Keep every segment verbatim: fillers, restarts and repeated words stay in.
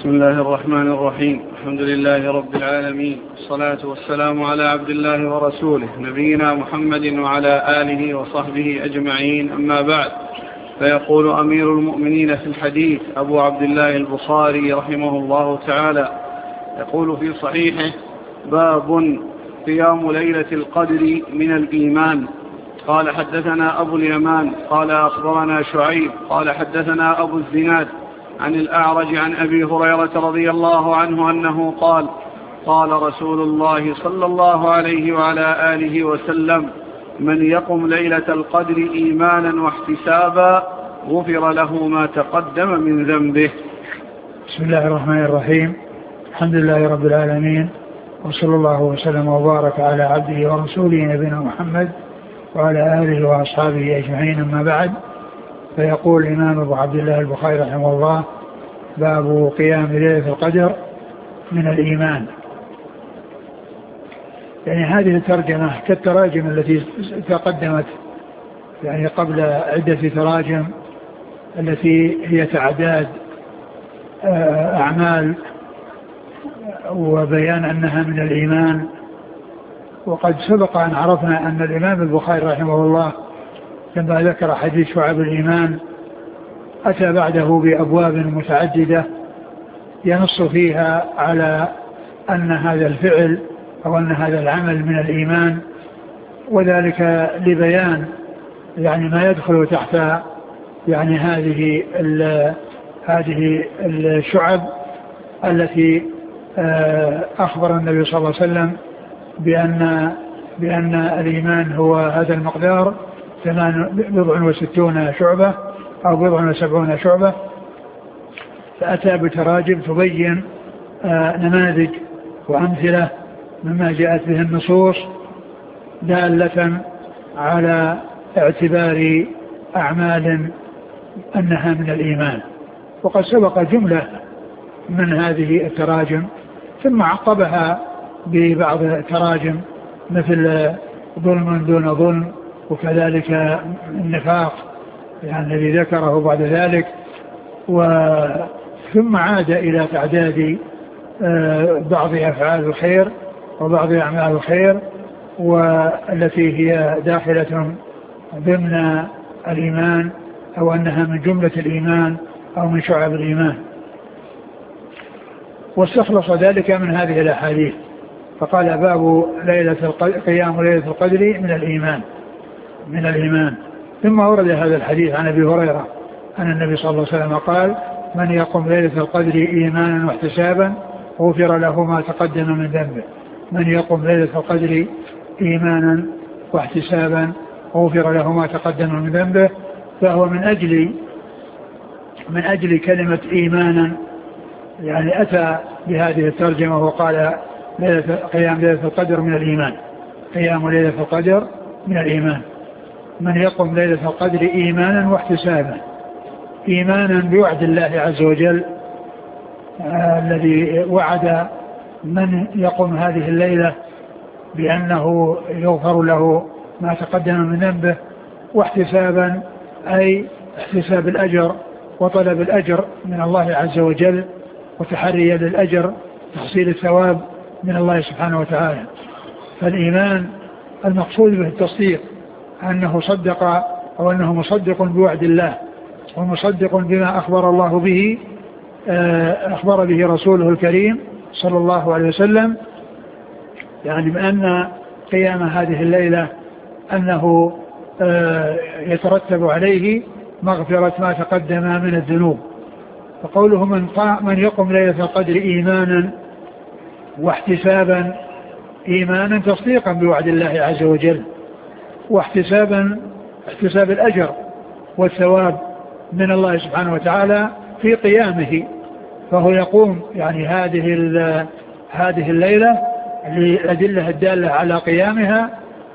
بسم الله الرحمن الرحيم. الحمد لله رب العالمين، والصلاة والسلام على عبد الله ورسوله نبينا محمد وعلى آله وصحبه أجمعين، أما بعد. فيقول أمير المؤمنين في الحديث أبو عبد الله البخاري رحمه الله تعالى، يقول في صحيحه: باب قيام ليلة القدر من الإيمان. قال حدثنا أبو اليمان قال أخبرنا شعيب قال حدثنا أبو الزناد عن الأعرج عن أبي هريرة رضي الله عنه أنه قال: قال رسول الله صلى الله عليه وعلى آله وسلم: من يقم ليلة القدر إيمانا واحتسابا غفر له ما تقدم من ذنبه. بسم الله الرحمن الرحيم. الحمد لله رب العالمين، وصلى الله وسلم وبارك على عبده ورسوله نبينا محمد وعلى آله وأصحابه أجمعين، أما بعد. فيقول الإمام أبو عبد الله البخاري رحمه الله: باب قيام ليلة القدر من الإيمان. يعني هذه الترجمة كالتراجم التي تقدمت يعني قبل عدة تراجم التي هي تعداد أعمال وبيان أنها من الإيمان. وقد سبق أن عرفنا أن الإمام البخاري رحمه الله لما ذكر حديث شعب الإيمان أتى بعده بأبواب متعددة ينص فيها على أن هذا الفعل أو أن هذا العمل من الإيمان، وذلك لبيان يعني ما يدخل تحت يعني هذه هذه الشعب التي أخبر النبي صلى الله عليه وسلم بأن بأن الإيمان هو هذا المقدار بضع وستون شعبة أو بضع وسبعون شعبة. فأتى بتراجم تبين نماذج وأمثلة مما جاءت به النصوص دالة على اعتبار أعمال أنها من الإيمان. وقد سبق جملة من هذه التراجم ثم عقبها ببعض التراجم مثل ظلم دون ظلم، وكذلك النفاق يعني الذي ذكره بعد ذلك، ثم عاد إلى تعداد بعض أفعال الخير وبعض أعمال الخير والتي هي داخلة ضمن الإيمان أو أنها من جملة الإيمان أو من شعب الإيمان، واستخلص ذلك من هذه الأحاديث. فقال: باب ليلة القدر قيام ليلة القدر من الإيمان من الإيمان ثم ورد هذا الحديث عن أبي هريرة أن النبي صلى الله عليه وسلم قال: من يقم ليلة القدر إيمانا واحتسابا غفر له ما تقدم من ذنبه. من يقم ليلة القدر إيمانا واحتسابا غفر له ما تقدم من ذنبه. فهو من أجل من أجل كلمة إيمانا يعني أتى بهذه الترجمة وقال: ليلة قيام ليلة القدر من الإيمان. قيام ليلة القدر من الإيمان. من يقم ليلة القدر إيمانا واحتسابا، إيمانا بوعد الله عز وجل آه الذي وعد من يقوم هذه الليلة بأنه يغفر له ما تقدم من ذنبه، واحتسابا أي احتساب الأجر وطلب الأجر من الله عز وجل وتحري للأجر تحصيل الثواب من الله سبحانه وتعالى. فالإيمان المقصود به التصديق أنه صدق أو أنه مصدق بوعد الله ومصدق بما أخبر الله به أخبر به رسوله الكريم صلى الله عليه وسلم، يعني بأن قيام هذه الليلة أنه يترتب عليه مغفرة ما تقدم من الذنوب. فقوله من, من يقم ليلة القدر إيمانا واحتسابا، إيمانا تصديقا بوعد الله عز وجل، واحتسابا احتساب الأجر والثواب من الله سبحانه وتعالى في قيامه. فهو يقوم يعني هذه هذه الليلة للأدلة الدالة على قيامها،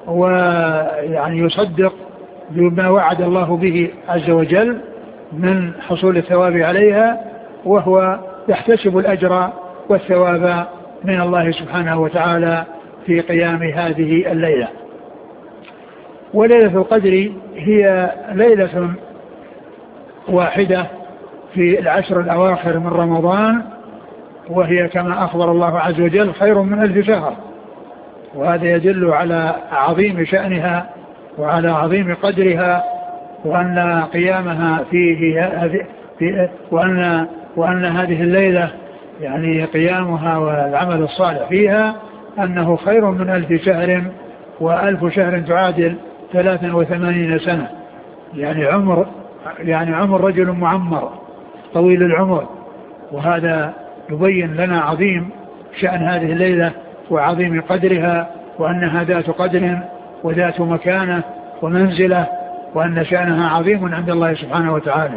ويعني يصدق بما وعد الله به عز وجل من حصول الثواب عليها، وهو يحتسب الأجر والثواب من الله سبحانه وتعالى في قيام هذه الليلة. وليلة القدر هي ليلة واحدة في العشر الأواخر من رمضان وهي كما أخبر الله عز وجل خير من ألف شهر، وهذا يدل على عظيم شأنها وعلى عظيم قدرها، وأن قيامها فيه في وأن وأن هذه الليلة يعني قيامها والعمل الصالح فيها أنه خير من ألف شهر، وألف شهر تعادل ثلاثا وثمانين سنة، يعني عمر يعني عمر رجل معمر طويل العمر. وهذا يبين لنا عظيم شأن هذه الليلة وعظيم قدرها، وأنها ذات قدر وذات مكانة ومنزلة، وأن شأنها عظيم عند الله سبحانه وتعالى.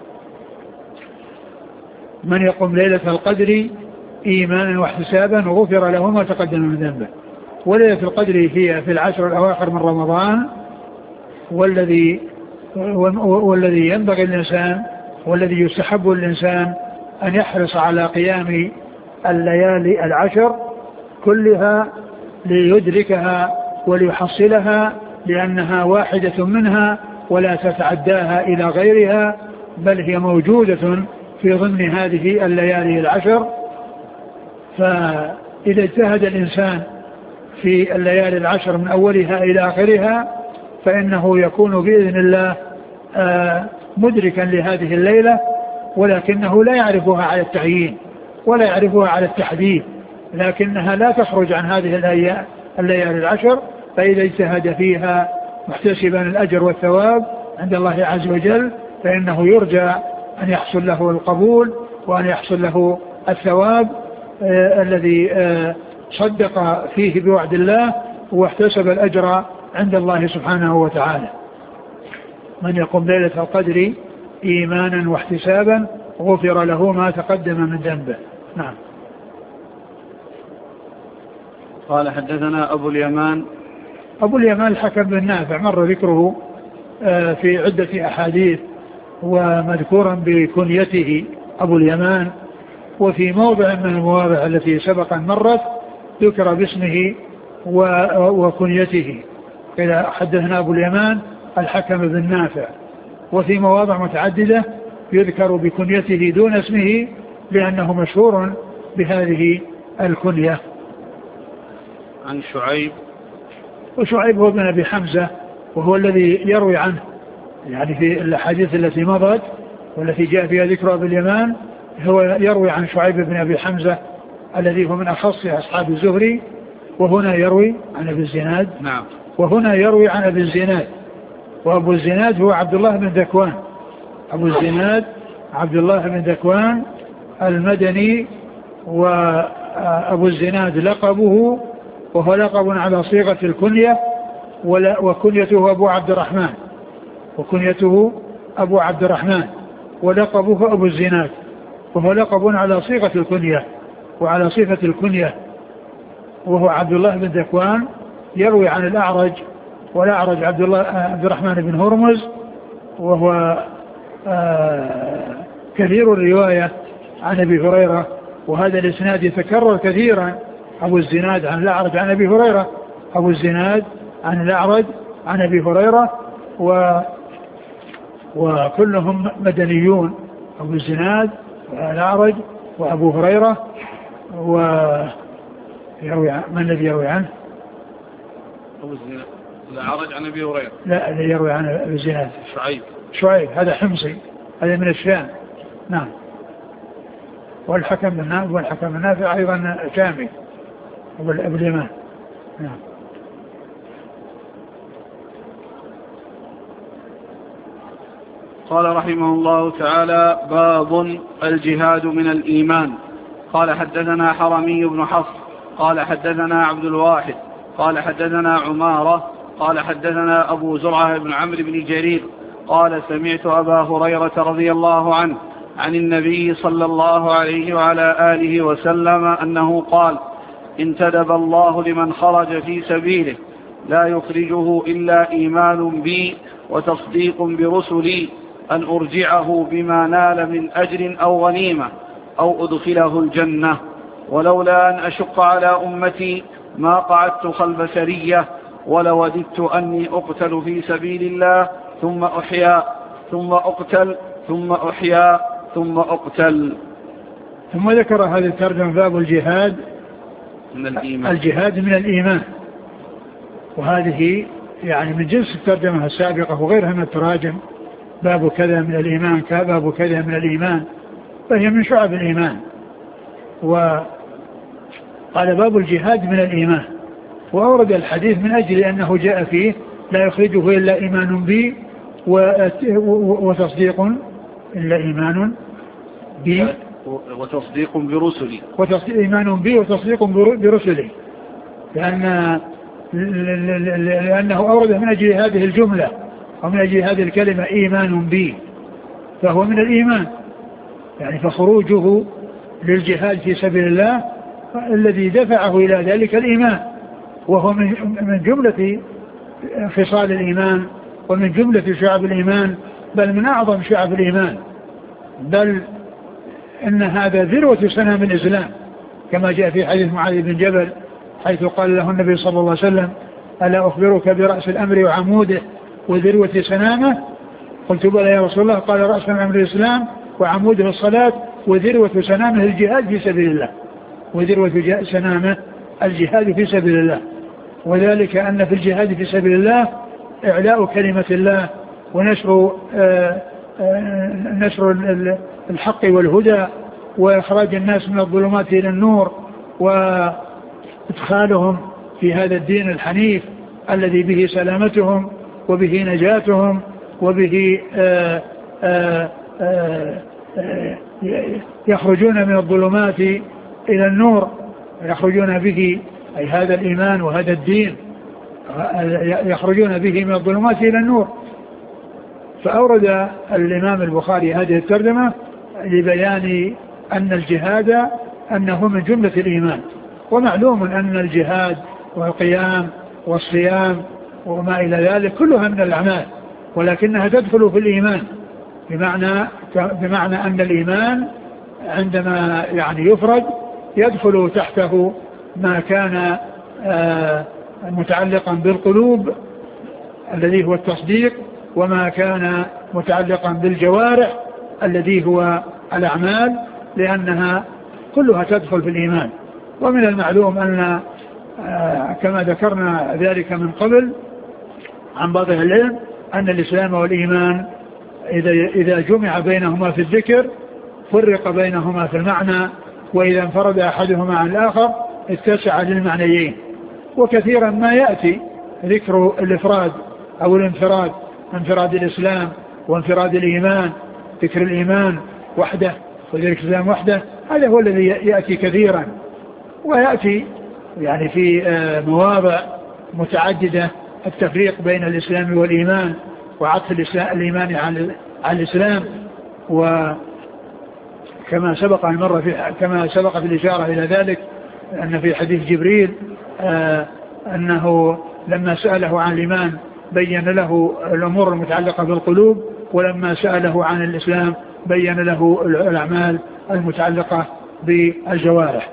من يقوم ليلة القدر إيمانا واحتسابا غفر له ما تقدم من ذنبه. وليلة القدر هي في العشر الأواخر من رمضان، والذي والذي ينبغي الإنسان والذي يستحب الإنسان أن يحرص على قيام الليالي العشر كلها ليدركها وليحصلها، لأنها واحدة منها ولا تتعداها إلى غيرها، بل هي موجودة في ضمن هذه الليالي العشر. فإذا اجتهد الإنسان في الليالي العشر من أولها إلى آخرها فإنه يكون بإذن الله مدركا لهذه الليلة، ولكنه لا يعرفها على التعيين ولا يعرفها على التحديد، لكنها لا تخرج عن هذه الليالي العشر. فإذا اجتهد فيها محتسبا الأجر والثواب عند الله عز وجل فإنه يرجى أن يحصل له القبول وأن يحصل له الثواب آه الذي آه صدق فيه بوعد الله واحتسب الأجر عند الله سبحانه وتعالى. من يقوم ليلة القدر إيمانا واحتسابا غفر له ما تقدم من ذنبه. نعم. قال حدثنا أبو اليمان أبو اليمان الحكم بن نافع مر ذكره آه في عدة أحاديث، ومذكورا بكنيته أبو اليمان، وفي موضع من المواضع التي سبق أن مرت ذكر باسمه وكنيته. إذا حدثنا أبو اليمان الحكم بن نافع، وفي مواضع متعددة يذكر بكنيته دون اسمه لأنه مشهور بهذه الكنية. عن شعيب، وشعيب هو بن أبي حمزة، وهو الذي يروي عنه يعني في الأحاديث التي مضت والتي جاء فيها ذكر أبي اليمان، هو يروي عن شعيب بن أبي حمزة الذي هو من أخص أصحاب الزهري، وهنا يروي عن أبي الزناد. نعم. وهنا يروي عن أبي الزناد، وأبو الزناد هو عبد الله بن ذكوان. أبو الزناد عبد الله بن ذكوان المدني، وأبو الزناد لقبه، وهو لقب على صيغة الكنية، وكنيته أبو عبد الرحمن وكنيته أبو عبد الرحمن ولقبه أبو الزناد، وهو لقب على صيغة الكنية وعلى صفة الكنية، وهو عبد الله بن ذكوان يروي عن الأعرج، والأعرج عبد الله عبد الرحمن بن هرمز، وهو آه كثير الرواية عن أبي هريرة، وهذا الإسناد يتكرر كثيرا. أبو الزناد عن الأعرج عن أبي هريرة، أبو الزناد عن الأعرج عن أبي هريرة، و وكلهم مدنيون، أبو الزناد والأعرج وأبو هريرة. ويروي من الذي يروي عنه؟ أبو الزناد الأعرج عن أبي هريرة. لا، الذي يروي عن أبو الزناد شعيب. شعيب هذا حمصي، هذا من الشام. نعم. والحكم بن نافع والحكم بن نافع أيضا شامي أبو اليمان. نعم. قال رحمه الله تعالى: باب الجهاد من الإيمان. قال حدثنا حرمي بن حفص قال حدثنا عبد الواحد قال حدثنا عمارة قال حدثنا أبو زرعة بن عمرو بن جرير قال سمعت أبا هريرة رضي الله عنه عن النبي صلى الله عليه وعلى آله وسلم أنه قال: انتدب الله لمن خرج في سبيله لا يخرجه إلا إيمان بي وتصديق برسلي أن أرجعه بما نال من أجر أو غنيمة أو أدخله الجنة، ولولا أن أشق على أمتي ما قعدت خلف سرية ولوددت أني أقتل في سبيل الله ثم أحيا ثم أقتل ثم أحيا ثم أقتل. ثم ذكر هذه الترجمة باب الجهاد من الإيمان. الجهاد من الإيمان، وهذه يعني من جنس الترجمة السابقة وغيرها من التراجم، باب كذا من الإيمان كباب كذا من الإيمان، فهي من شعب الإيمان. وقال باب الجهاد من الإيمان، وأورد الحديث من أجل أنه جاء فيه لا يخرجه إلا إيمان بي وتصديق إلا إيمان بي وتصديق برسلي وتصديق إيمان بي وتصديق برسلي، لأن لأنه أورد من أجل هذه الجملة ومن أجل هذه الكلمة إيمان بي، فهو من الإيمان يعني، فخروجه للجهاد في سبيل الله الذي دفعه إلى ذلك الإيمان، وهو من جملة خصال الإيمان ومن جملة شعب الإيمان، بل من أعظم شعب الإيمان، بل إن هذا ذروة سنام الإسلام كما جاء في حديث معاذ بن جبل حيث قال له النبي صلى الله عليه وسلم ألا أخبرك برأس الأمر وعموده وذروة سنامه؟ قلت بلى يا رسول الله. قال رأس الأمر الإسلام وعموده الصلاة وذروة سنامه الجهاد في سبيل الله، وذروة سنامه الجهاد في سبيل الله، وذلك أن في الجهاد في سبيل الله إعلاء كلمة الله ونشر آآ آآ نشر الحق والهدى وإخراج الناس من الظلمات إلى النور وإدخالهم في هذا الدين الحنيف الذي به سلامتهم وبه نجاتهم وبه آآ آآ آآ يخرجون من الظلمات إلى النور، يخرجون به أي هذا الإيمان وهذا الدين يخرجون به من الظلمات إلى النور. فأورد الإمام البخاري هذه الترجمة لبيان أن الجهاد أنه من جملة الإيمان، ومعلوم أن الجهاد والقيام والصيام وما إلى ذلك كلها من الأعمال، ولكنها تدخل في الإيمان، بمعنى بمعنى أن الإيمان عندما يعني يفرد يدخل تحته ما كان متعلقا بالقلوب الذي هو التصديق، وما كان متعلقا بالجوارح الذي هو الأعمال، لأنها كلها تدخل في الإيمان. ومن المعلوم أن كما ذكرنا ذلك من قبل عن بعض أهل العلم أن الإسلام والإيمان إذا إذا جمع بينهما في الذكر فرق بينهما في المعنى، وإذا انفرد أحدهما عن الآخر اتسع للمعنيين. وكثيرا ما يأتي ذكر الإفراد أو الانفراد، انفراد الإسلام وانفراد الإيمان، ذكر الإيمان وحده وذكر الإسلام وحده، هذا هو الذي يأتي كثيرا، ويأتي يعني في مواضع متعددة التفريق بين الإسلام والإيمان وعطف الإيمان على الإسلام. وكما سبق المرة في كما سبق في الإشارة إلى ذلك أن في حديث جبريل آه أنه لما سأله عن الإيمان بين له الأمور المتعلقة بالقلوب، ولما سأله عن الإسلام بين له الأعمال المتعلقة بالجوارح.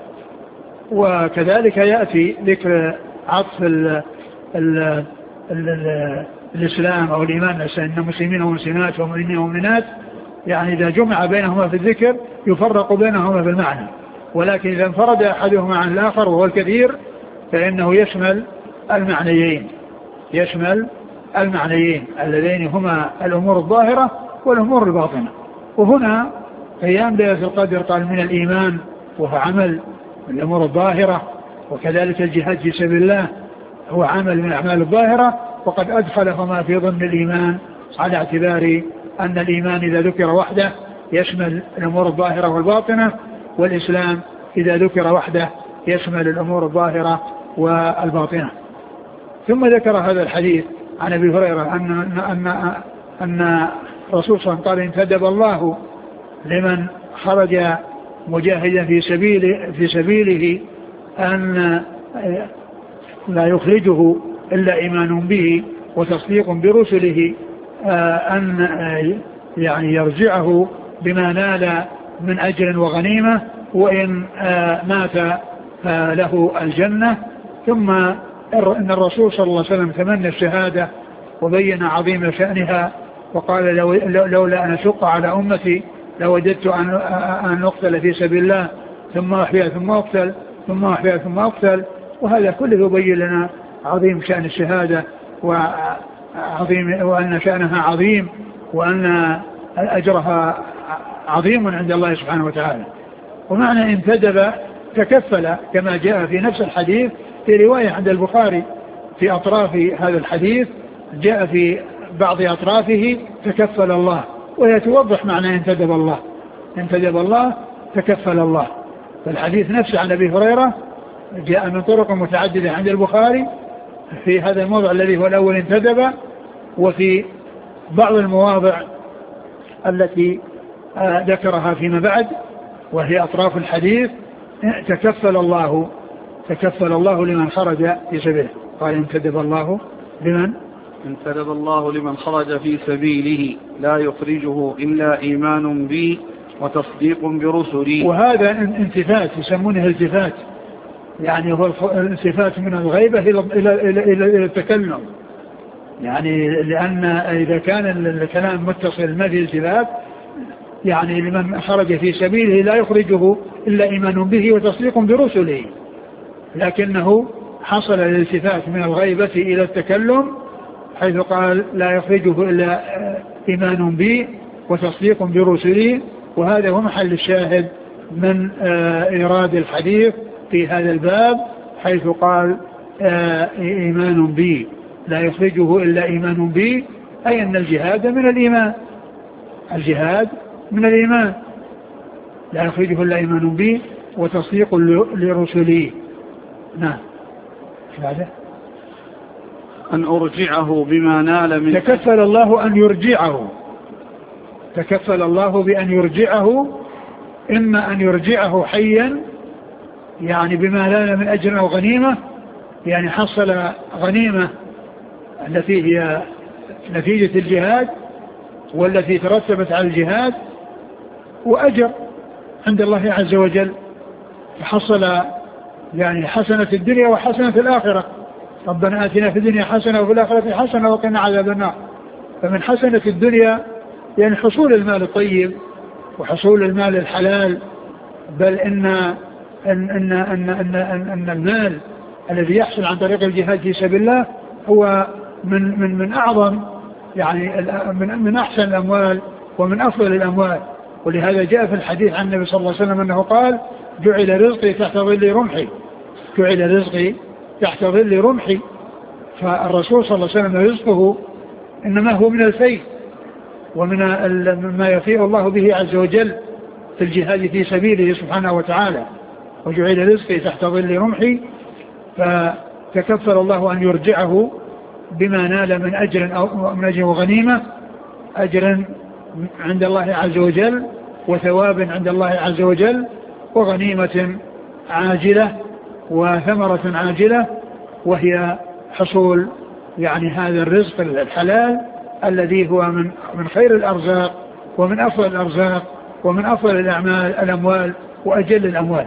وكذلك يأتي ذكر عطف ال ال ال ال الإسلام أو الإيمان أن مسلمين ومسلمات ومؤمنين ومؤمنات، يعني إذا جمع بينهما في الذكر يفرق بينهما في المعنى، ولكن إذا انفرد أحدهما عن الآخر وهو الكثير فإنه يشمل المعنيين يشمل المعنيين اللذين هما الأمور الظاهرة والأمور الباطنة. وهنا قيام ليلة القدر قال من الإيمان وهو عمل من الأمور الظاهرة، وكذلك الجهاد في سبيل الله هو عمل من الأعمال الظاهرة، وقد أدخلهما في ضمن الإيمان على اعتبار أن الإيمان إذا ذكر وحده يشمل الأمور الظاهرة والباطنة، والإسلام إذا ذكر وحده يشمل الأمور الظاهرة والباطنة. ثم ذكر هذا الحديث عن أبي هريرة أن أن أن الرسول صلى الله عليه وسلم قال انتدب الله لمن خرج مجاهدا في سبيله في سبيله أن لا يخرجه إلا إيمان به وتصديق برسله، أن يعني يرجعه بما نال من أجر وغنيمة، وإن مات له الجنة. ثم أن الرسول صلى الله عليه وسلم تمنى الشهادة وبين عظيم شأنها، وقال لولا أن أشق على أمتي لوجدت أن أن أقتل في سبيل الله ثم أحيا ثم أقتل ثم أحيا ثم أقتل. وهذا كله يبين لنا عظيم شأن الشهادة وعظيم وأن شأنها عظيم وأن أجرها عظيم عند الله سبحانه وتعالى. ومعنى انتدب تكفل كما جاء في نفس الحديث في رواية عند البخاري في أطراف هذا الحديث جاء في بعض أطرافه تكفل الله، وهي توضح معنى انتدب الله. انتدب الله تكفل الله. فالحديث نفسه عن أبي هريرة جاء من طرق متعددة عند البخاري في هذا الموضع الذي هو الأول انتدب، وفي بعض المواضع التي ذكرها فيما بعد وهي أطراف الحديث تكفل الله تكفل الله لمن خرج في سبيله. قال انتدب الله لمن انتدب الله لمن خرج في سبيله لا يخرجه إلا إيمان بي وتصديق برسلي. وهذا انتفات يسمونه التفات، يعني هو الالتفات من الغيبة إلى, إلى, إلى, إلى, إلى التكلم، يعني لأن إذا كان الكلام متصل ما في التفات يعني لمن خرج في سبيله لا يخرجه إلا إيمان به وتصديق برسله، لكنه حصل الالتفات من الغيبة إلى التكلم حيث قال لا يخرجه إلا إيمان به وتصديق برسله. وهذا هو محل الشاهد من إيراد الحديث في هذا الباب حيث قال إيمان به لا يخرجه إلا إيمان به، أي أن الجهاد من الإيمان، الجهاد من الإيمان لا يخرجه إلا إيمان به وتصديق لرسله. نعم. هذا أن أرجعه بما نال من تكفل الله أن يرجعه، تكفل الله بأن يرجعه، إما أن يرجعه حيا يعني بما نال من أجر أو غنيمة، يعني حصل غنيمة التي هي نتيجة الجهاد والتي ترتبت على الجهاد، وأجر عند الله عز وجل، فحصل يعني حسنة الدنيا وحسنة الآخرة. ربنا آتنا في الدنيا حسنة وفي الآخرة حسنة وقنا عذاب النار. فمن حسنة الدنيا يعني حصول المال الطيب وحصول المال الحلال، بل إن أن, أن, أن, أن, أن, أن المال الذي يحصل عن طريق الجهاد في سبيل الله هو من, من, من أعظم يعني من, من أحسن الأموال ومن أفضل الأموال. ولهذا جاء في الحديث عن النبي صلى الله عليه وسلم أنه قال جعل رزقي تحت ظل رمحي، جعل رزقي تحت ظل رمحي. فالرسول صلى الله عليه وسلم رزقه إنما هو من الفيء ومن ما يفيء الله به عز وجل في الجهاد في سبيله سبحانه وتعالى. وجعل رزقي تحت ظل رمحي، فتكفل الله أن يرجعه بما نال من أجر أو من أجر وغنيمة، أجر عند الله عز وجل وثواب عند الله عز وجل وغنيمة عاجلة وثمرة عاجلة، وهي حصول يعني هذا الرزق الحلال الذي هو من من خير الأرزاق ومن أفضل الأرزاق ومن أفضل الأعمال الأموال وأجل الأموال،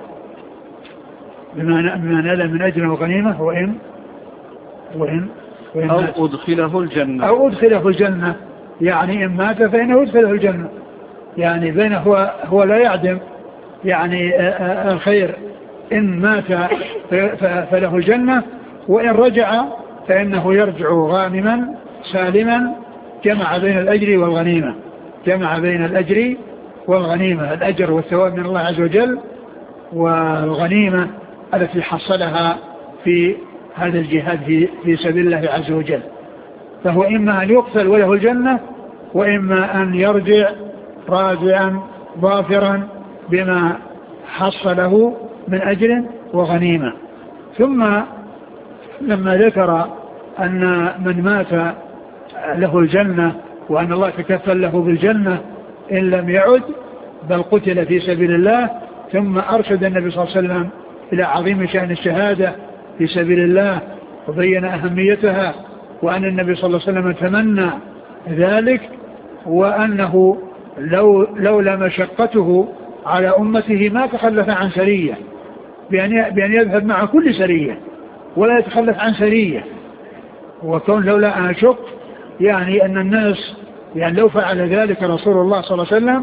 بما نال من أجر وغنيمة. وإن وإن, وإن أو أدخله الجنة أو أدخله الجنة، يعني إن مات فإنه أدخله الجنة، يعني بينه هو, هو لا يعدم يعني الخير، إن مات فله الجنة، وإن رجع فإنه يرجع غانما سالما، جمع بين الأجر والغنيمة، جمع بين الأجر والغنيمة، الأجر والثواب من الله عز وجل والغنيمة التي حصلها في هذا الجهاد في, في سبيل الله عز وجل. فهو إما أن يقتل وله الجنة، وإما أن يرجع راجعا ظافرا بما حصله من أجر وغنيمة. ثم لما ذكر أن من مات له الجنة وأن الله تكفل له بالجنة إن لم يعد بل قتل في سبيل الله، ثم أرشد النبي صلى الله عليه وسلم إلى عظيم شأن الشهادة في سبيل الله وبين أهميتها، وأن النبي صلى الله عليه وسلم تمنى ذلك، وأنه لو لولا مشقته على أمته ما تخلف عن سرية، بأن بأن يذهب مع كل سرية ولا يتخلف عن سرية. وكون لولا أن أشق يعني أن الناس يعني لو فعل ذلك رسول الله صلى الله عليه وسلم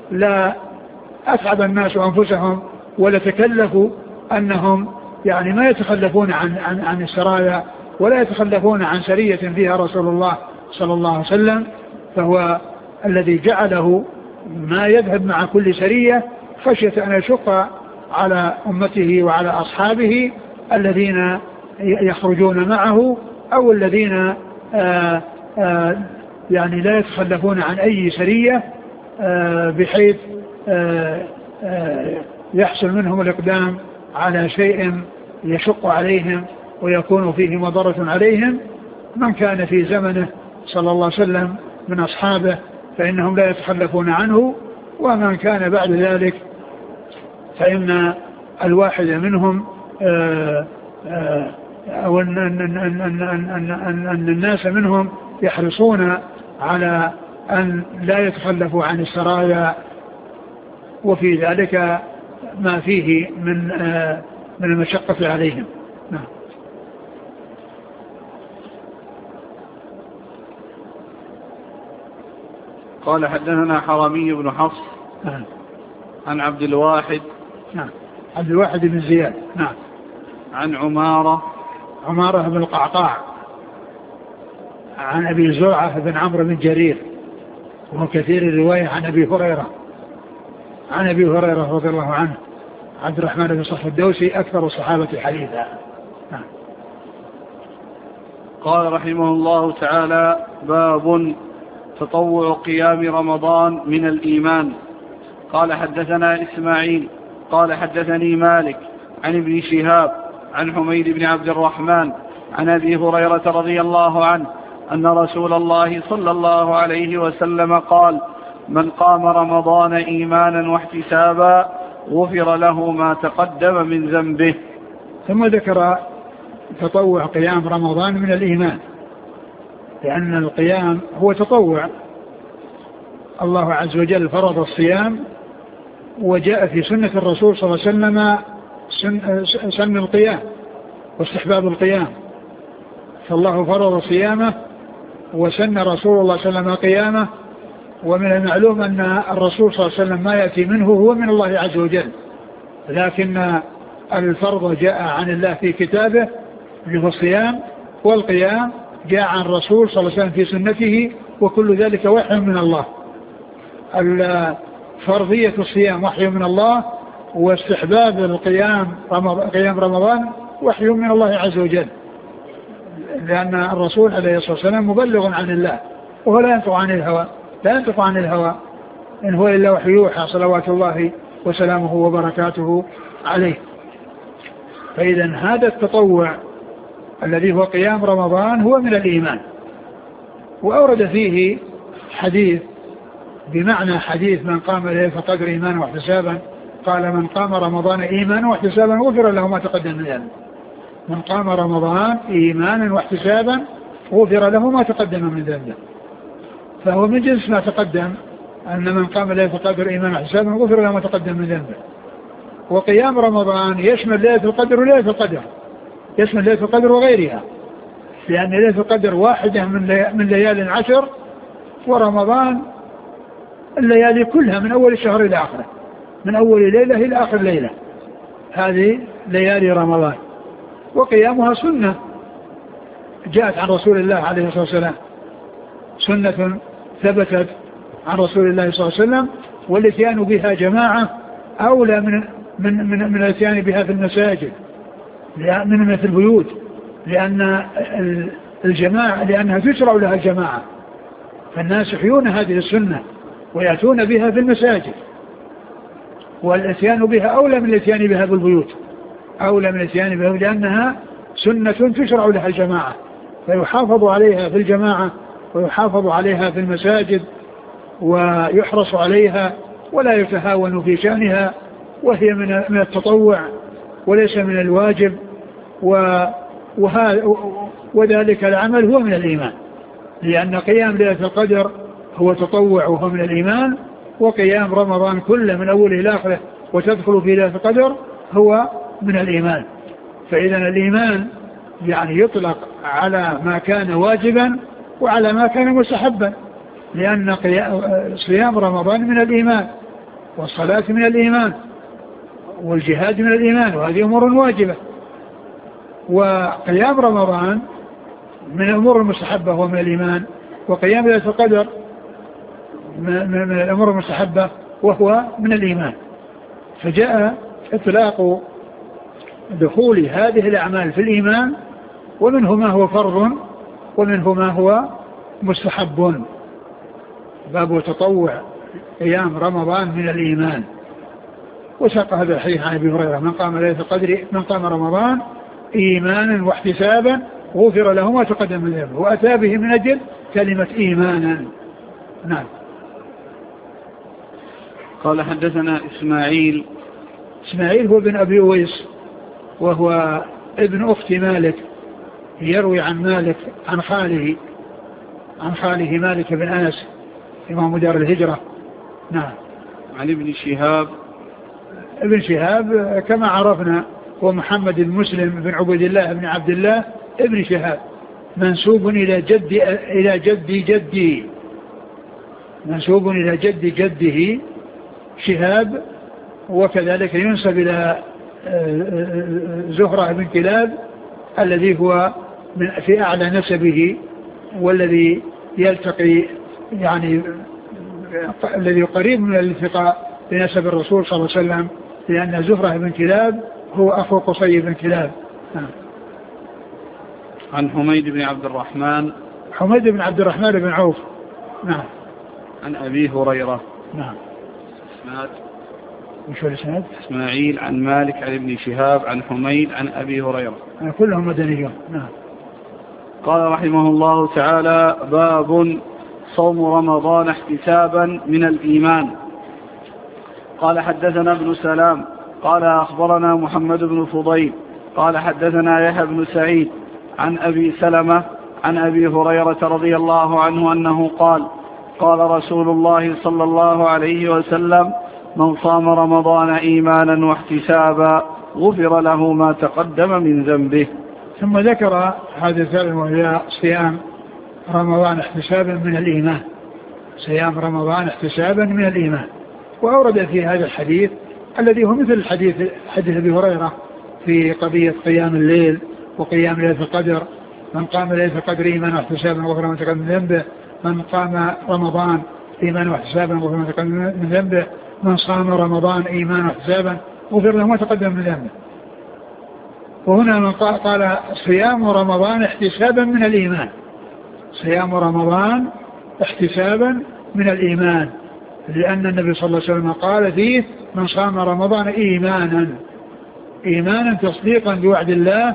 لا أتعب الناس أنفسهم ولا تكلفوا أنهم يعني ما يتخلفون عن, عن, عن السرايا ولا يتخلفون عن سرية فيها رسول الله صلى الله عليه وسلم. فهو الذي جعله ما يذهب مع كل سرية خشية أن يشق على أمته وعلى أصحابه الذين يخرجون معه أو الذين آآ آآ يعني لا يتخلفون عن أي سرية بحيث آآ آآ يحصل منهم الإقدام على شيء يشق عليهم ويكون فيه مضرة عليهم. من كان في زمنه صلى الله عليه وسلم من أصحابه فإنهم لا يتخلفون عنه، ومن كان بعد ذلك فإن الواحد منهم آآ آآ أو أن, أن, أن, أن, أن, أن, أن الناس منهم يحرصون على أن لا يتخلفوا عن السرايا، وفي ذلك ما فيه من من المشقة عليهم. نعم. قال حدثنا حرمي بن حفص نعم. عن عبد الواحد نعم. عبد الواحد بن زياد. نعم. عن عمارة عمارة بن القعقاع عن أبي زرعة بن عمرو بن جرير، وهو كثير الرواية عن أبي هريرة عن أبي هريرة رضي الله عنه عبد الرحمن بن صخر الدوسي أكثر الصحابة حديثا. نعم. قال رحمه الله تعالى: باب تطوع قيام رمضان من الإيمان. قال حدثنا إسماعيل قال حدثني مالك عن ابن شهاب عن حميد بن عبد الرحمن عن أبي هريرة رضي الله عنه أن رسول الله صلى الله عليه وسلم قال: من قام رمضان إيمانا واحتسابا غفر له ما تقدم من ذنبه. ثم ذكر تطوع قيام رمضان من الإيمان، لأن القيام هو تطوع. الله عز وجل فرض الصيام، وجاء في سنة الرسول صلى الله عليه وسلم سن, سن القيام واستحباب القيام، فالله فرض صيامه وسن رسول الله صلى الله عليه وسلم قيامه. ومن المعلوم أن الرسول صلى الله عليه وسلم ما يأتي منه هو من الله عز وجل، لكن الفرض جاء عن الله في كتابه في الصيام، والقيام جاء عن الرسول صلى الله عليه وسلم في سنته، وكل ذلك وحي من الله. فرضية الصيام وحي من الله، واستحباب القيام قيام رمضان وحي من الله عز وجل، لأن الرسول عليه الصلاة والسلام مبلغ عن الله، وهو لا ينطق عن الهوى لا ينطق عن الهوى إن هو إلا وحي يوحى صلوات الله وسلامه وبركاته عليه. فإذا هذا التطوع الذي هو قيام رمضان هو من الإيمان. وأورد فيه حديث بمعنى حديث من قام ليلة القدر إيمانا واحتسابا، قال: من قام رمضان إيمانا واحتسابا غفر له ما تقدم من ذنبه. من قام رمضان إيمانا واحتسابا غفر له ما تقدم من ذنبه. فهو من جنس ما تقدم أن من قام ليلة القدر إيمانا واحتسابا غفر له ما تقدم من ذنبه. وقيام رمضان يشمل ليلة القدر وليلة القدر، يشمل ليلة القدر وغيرها، لأن ليلة القدر واحدة من ليالي العشر، ورمضان الليالي كلها من أول الشهر إلى آخره، من أول ليلة إلى آخر ليلة، هذه ليالي رمضان. وقيامها سنة جاءت عن رسول الله عليه الصلاة والسلام، سنة ثبتت عن رسول الله صلى الله عليه وسلم، والاتيان بها جماعة أولى من من من, من الاتيان بها في المساجد من من في البيوت، لأن الجماعة لأنها تشرع لها الجماعة، فالناس يحيون هذه السنة ويأتون بها في المساجد، والاتيان بها أولى من الاتيان بها في البيوت، أولى من الاتيان بها لأنها سنة تشرع لها الجماعة، فيحافظ عليها في الجماعة ويحافظ عليها في المساجد ويحرص عليها ولا يتهاون في شأنها، وهي من التطوع وليس من الواجب، وذلك العمل هو من الإيمان، لأن قيام ليلة القدر هو تطوع وهو من الإيمان، وقيام رمضان كله من أوله إلى آخره وتدخل في ليلة القدر هو من الإيمان. فإذا الإيمان يعني يطلق على ما كان واجبا وعلى ما كان مستحبا، لأن صيام رمضان من الإيمان، والصلاة من الإيمان، والجهاد من الإيمان، وهذه أمور واجبة. وقيام رمضان من الأمور المستحبة ومن الإيمان، وقيام ليلة القدر من الأمور المستحبة وهو من الإيمان. فجاء إطلاق دخول هذه الأعمال في الإيمان، ومنه ما هو فرض ومنه ما هو مستحب. باب تطوع قيام رمضان من الإيمان. وساق هذا الحديث عن أبي هريرة: من قام ليلة القدر من قام رمضان إيمانا واحتسابا غفر له ما تقدم من ذنبه، وأتى به من أجل كلمة إيمانا. نعم. قال حدثنا إسماعيل. إسماعيل هو ابن أبي أويس، وهو ابن أخت مالك، يروي عن مالك عن خاله عن خاله مالك بن أنس إمام دار الهجرة. نعم. عن ابن شهاب. ابن شهاب كما عرفنا هو محمد بن مسلم بن عبد الله بن عبد الله ابن شهاب، منسوب إلى جد إلى جد جدي منسوب إلى جد جده شهاب، وكذلك ينسب إلى زهرة بن كلاب الذي هو من في أعلى نسبه، والذي يلتقي يعني الذي قريب من الالتقاء بنسب الرسول صلى الله عليه وسلم، لأن زهرة بن كلاب هو أخو قصي بن كلاب. نعم. عن حميد بن عبد الرحمن. حميد بن عبد الرحمن بن عوف. نعم. عن أبي هريرة. نعم. اسناد. وش هو الاسناد؟ إسماعيل عن مالك عن ابن شهاب عن حميد عن أبي هريرة. كلهم مدنيون. نعم. قال رحمه الله تعالى: باب صوم رمضان احتسابا من الإيمان. قال حدثنا ابن سلام قال أخبرنا محمد بن فضيل قال حدثنا يحيى بن سعيد عن أبي سلمة عن أبي هريرة رضي الله عنه أنه قال: قال رسول الله صلى الله عليه وسلم: من صام رمضان إيمانا واحتسابا غفر له ما تقدم من ذنبه. ثم ذكر هذا الثالث وهي صيام رمضان احتسابا من الإيمان. صيام رمضان احتسابا من الإيمان. وأورد في هذا الحديث الذي هو مثل الحديث حديث أبي هريرة في قضية قيام الليل وقيام ليلة القدر: من قام ليلة القدر إيمانا واحتسابا غفر له ما تقدم من ذنبه، من قام رمضان إيمانا واحتسابا غفر له ما تقدم من ذنبه، من صام رمضان إيمانا واحتسابا غفر له ما تقدم من ذنبه. وهنا من قال صيام رمضان احتسابا من الإيمان. صيام رمضان احتسابا من الإيمان، لأن النبي صلى الله عليه وسلم قال فيه: من صام رمضان إيمانا إيمانا تصديقا بوعد الله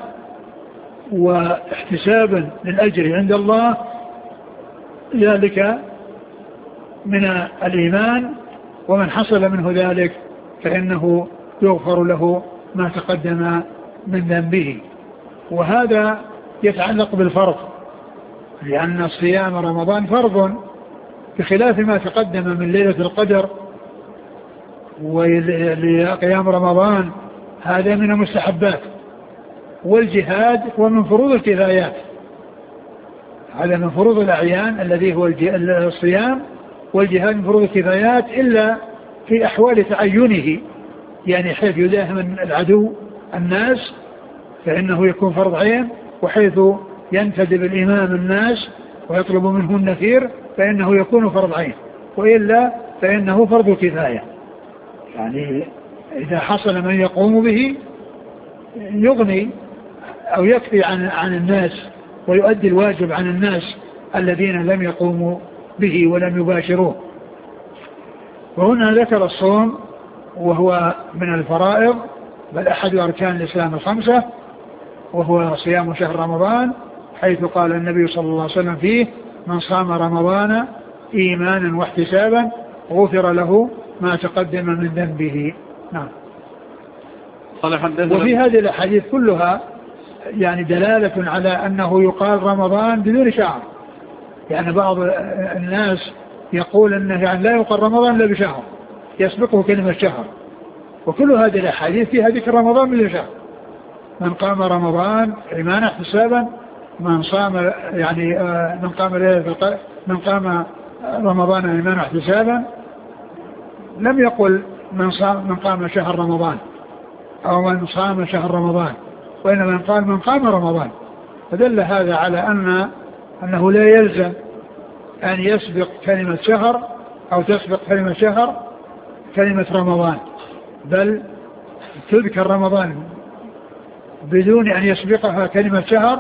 واحتسابا للأجر عند الله، ذلك من الإيمان، ومن حصل منه ذلك فإنه يغفر له ما تقدم من ذنبه. وهذا يتعلق بالفرض، لأن صيام رمضان فرض بخلاف ما تقدم من ليلة القدر. وقيام رمضان هذا من المستحبات، والجهاد هو من فروض الكفايات. هذا من فروض الأعيان الذي هو الصيام، والجهاد من فروض الكفايات إلا في أحوال تعينه، يعني حيث يداهم العدو الناس فإنه يكون فرض عين، وحيث ينتدب الإمام الناس ويطلب منه النفير فإنه يكون فرض عين، وإلا فإنه فرض كفاية. يعني إذا حصل من يقوم به يغني أو يكفي عن عن الناس ويؤدي الواجب عن الناس الذين لم يقوموا به ولم يباشروه. وهنا ذكر الصوم وهو من الفرائض، بل أحد أركان الإسلام الخمسة، وهو صيام شهر رمضان، حيث قال النبي صلى الله عليه وسلم فيه: من صام رمضان إيمانا واحتسابا غفر له ما تقدم من ذنبه. نعم. وفي هذه الأحاديث كلها يعني دلالة على أنه يقال رمضان بدون شهر. يعني بعض الناس يقول أنه يعني لا يقال رمضان إلا بشهر يسبقه كلمة شهر، وكل هذه الأحاديث فيها ذكر رمضان بدون شهر. من قام رمضان إيمانا احتسابا، من صام يعني من قام ليلة من قام رمضان إيمانا احتسابا، لم يقل من صام من قام شهر رمضان أو من صام شهر رمضان، وإنما من قال من قام رمضان. فدل هذا على أن أنه لا يلزم أن يسبق كلمة شهر أو تسبق كلمة شهر كلمة رمضان، بل تذكر رمضان بدون أن يسبقها كلمة شهر،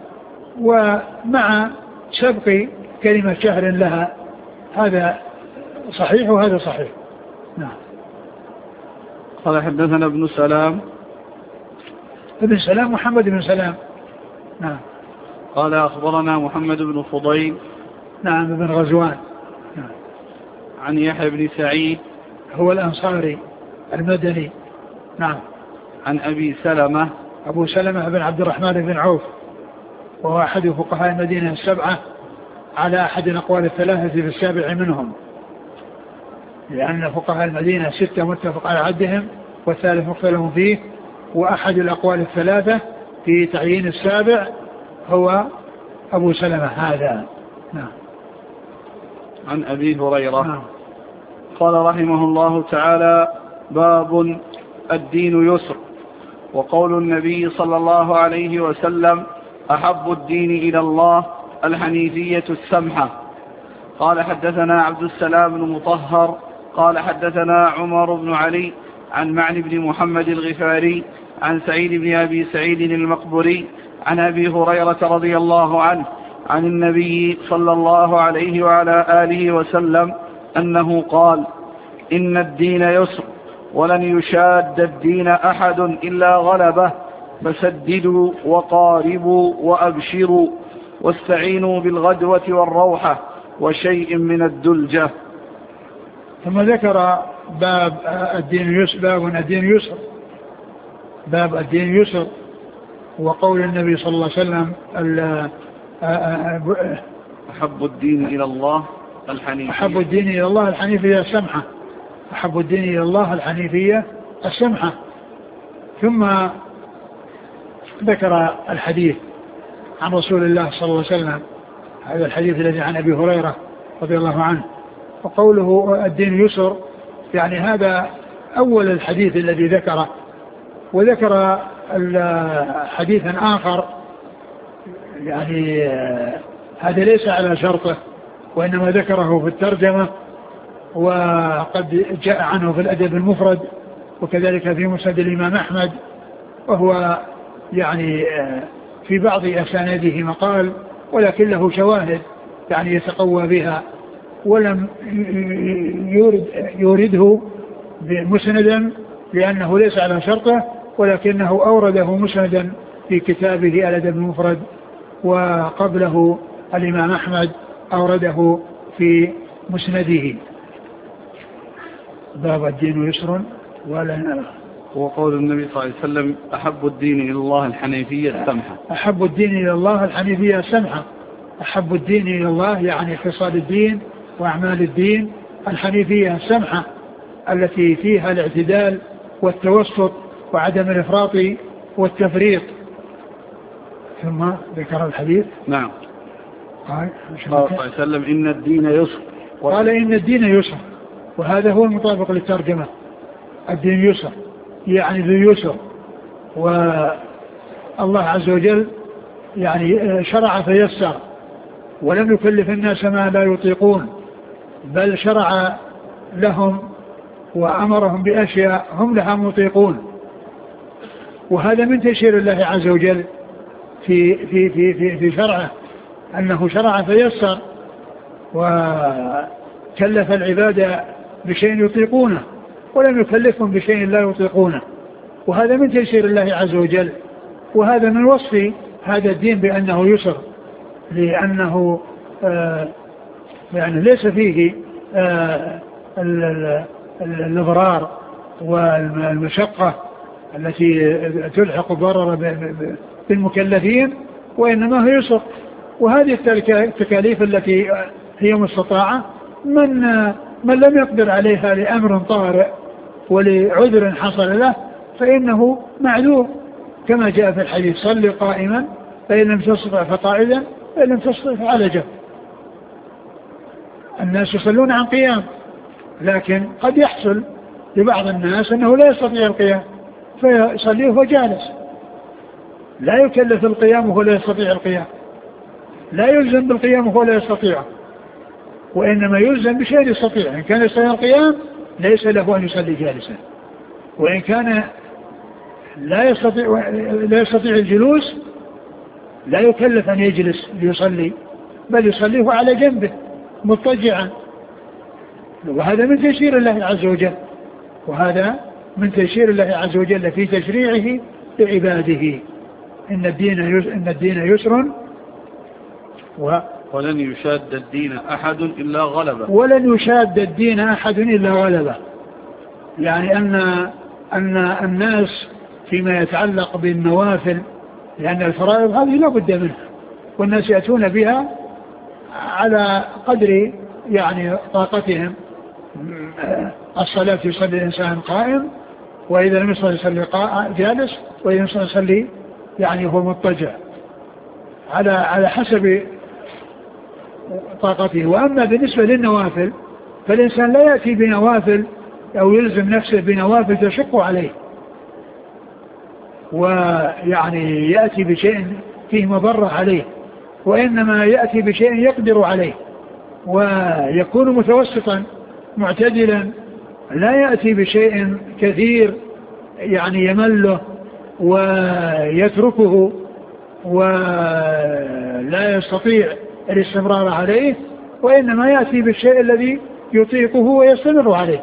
ومع سبق كلمة شهر لها. هذا صحيح وهذا صحيح. نعم. قال حدثنا ابن سلام. ابن سلام محمد بن سلام. نعم. قال أخبرنا محمد بن فضيل. نعم ابن غزوان. نعم. عن يحيى بن سعيد هو الأنصاري المدني. نعم. عن أبي سلمة. أبو سلمة بن عبد الرحمن بن عوف، وهو أحد فقهاء المدينة السبعة على أحد الأقوال الثلاثة في السابع منهم، لأن فقهاء المدينة ستة متفق على عدهم والثالث مختلف فيه، وأحد الأقوال الثلاثة في تعيين السابع هو أبو سلمة هذا. نعم. عن أبي هريرة. نعم. قال رحمه الله تعالى: باب الدين يسر. وقول النبي صلى الله عليه وسلم: أحب الدين إلى الله الحنيفية السمحة. قال حدثنا عبد السلام بن مطهر قال حدثنا عمر بن علي عن معن بن محمد الغفاري عن سعيد بن أبي سعيد المقبري عن أبي هريرة رضي الله عنه عن النبي صلى الله عليه وعلى آله وسلم أنه قال: إن الدين يسر ولن يشاد الدين أحد إلا غلبه، فسددوا وقاربوا وأبشروا واستعينوا بالغدوة والروحة وشيء من الدلجة. ثم ذكر باب الدين يسر، باب الدين يسر، باب الدين يسر، وقول النبي صلى الله عليه وسلم: أحب الدين إلى الله الحنيفية. أحب الدين إلى الله الحنيفية السمحة. أحب الدين إلى الله الحنيفية السمحة. ثم ذكر الحديث عن رسول الله صلى الله عليه وسلم، هذا الحديث الذي عن أبي هريرة رضي الله عنه، وقوله الدين يسر يعني هذا أول الحديث الذي ذكره. وذكر حديثا آخر يعني هذا ليس على شرطه، وإنما ذكره في الترجمة، وقد جاء عنه في الأدب المفرد وكذلك في مسند الإمام أحمد، وهو يعني في بعض أسانيده مقال، ولكن له شواهد يعني يتقوى بها، ولم يورد يورده مسندا لأنه ليس على شرطه، ولكنه أورده مسندا في كتابه الأدب المفرد، وقبله الإمام أحمد أورده في مسنده. باب الدين يسر ولن. وقول النبي صلى الله عليه وسلم: أحب الدين إلى الله الحنيفية السمحة. أحب الدين إلى الله الحنيفية السمحة. أحب الدين إلى الله يعني خصال الدين وأعمال الدين الحنيفية السمحة، التي فيها الاعتدال والتوسط وعدم الإفراط والتفريط. ثم ذكر الحديث. نعم. قال صلى الله عليه وسلم: إن الدين يسر. قال إن الدين يسر، وهذا هو المطابق للترجمة. الدين يسر يعني ذو يسر، والله عز وجل يعني شرع فيسر، ولم يكلف الناس ما لا يطيقون، بل شرع لهم وأمرهم بأشياء هم لها مطيقون. وهذا من تيسير الله عز وجل في في في في, في شرعه، أنه شرع فيسر وكلف العباد بشيء يطيقونه، ولم يكلفهم بشيء لا يطيقونه، وهذا من تيسير الله عز وجل. وهذا من وصف هذا الدين بأنه يسر، لأنه آه يعني ليس فيه آه الإضرار والمشقة التي تلحق ضرر بالمكلفين، وإنما هو يسر. وهذه التكاليف التي هي مستطاعة، من من لم يقدر عليها لأمر طارئ ولعذر حصل له فإنه معذور، كما جاء في الحديث: صل قائما فإن لم تستطع فقاعدا فإن لم تستطع فعلى جنب. الناس يصلون عن قيام، لكن قد يحصل لبعض الناس أنه لا يستطيع القيام فيصلي وهو جالس، لا يكلف القيام وهو لا يستطيع القيام، لا يلزم بالقيام وهو لا يستطيع، وإنما يلزم بشيء يستطيع. إن كان يستطيع القيام ليس له أن يصلي جالسا، وإن كان لا يستطيع, لا يستطيع الجلوس لا يكلف أن يجلس ليصلي، بل يصليه على جنبه مضطجعا. وهذا من تيسير الله عز وجل، وهذا من تيسير الله عز وجل في تشريعه لعباده. إن الدين إن الدين يسر و ولن يشاد الدين أحد إلا غلبه ولن يشاد الدين أحد إلا غلبه. يعني أن أن الناس فيما يتعلق بالنوافل، لأن الفرائض هذه لا بد منها، والناس يأتون بها على قدر يعني طاقتهم. الصلاة يصلي الإنسان قائم، وإذا لم يصلي يصلي جالس، وإذا لم يصلي يصلي يعني هو مضطجع على على حسب طاقته. وأما بالنسبة للنوافل فالإنسان لا يأتي بنوافل أو يلزم نفسه بنوافل تشق عليه، ويعني يأتي بشيء فيه مضرة عليه، وإنما يأتي بشيء يقدر عليه، ويكون متوسطا معتدلا، لا يأتي بشيء كثير يعني يمله ويتركه ولا يستطيع الاستمرار عليه، وإنما يأتي بالشيء الذي يطيقه ويستمر عليه.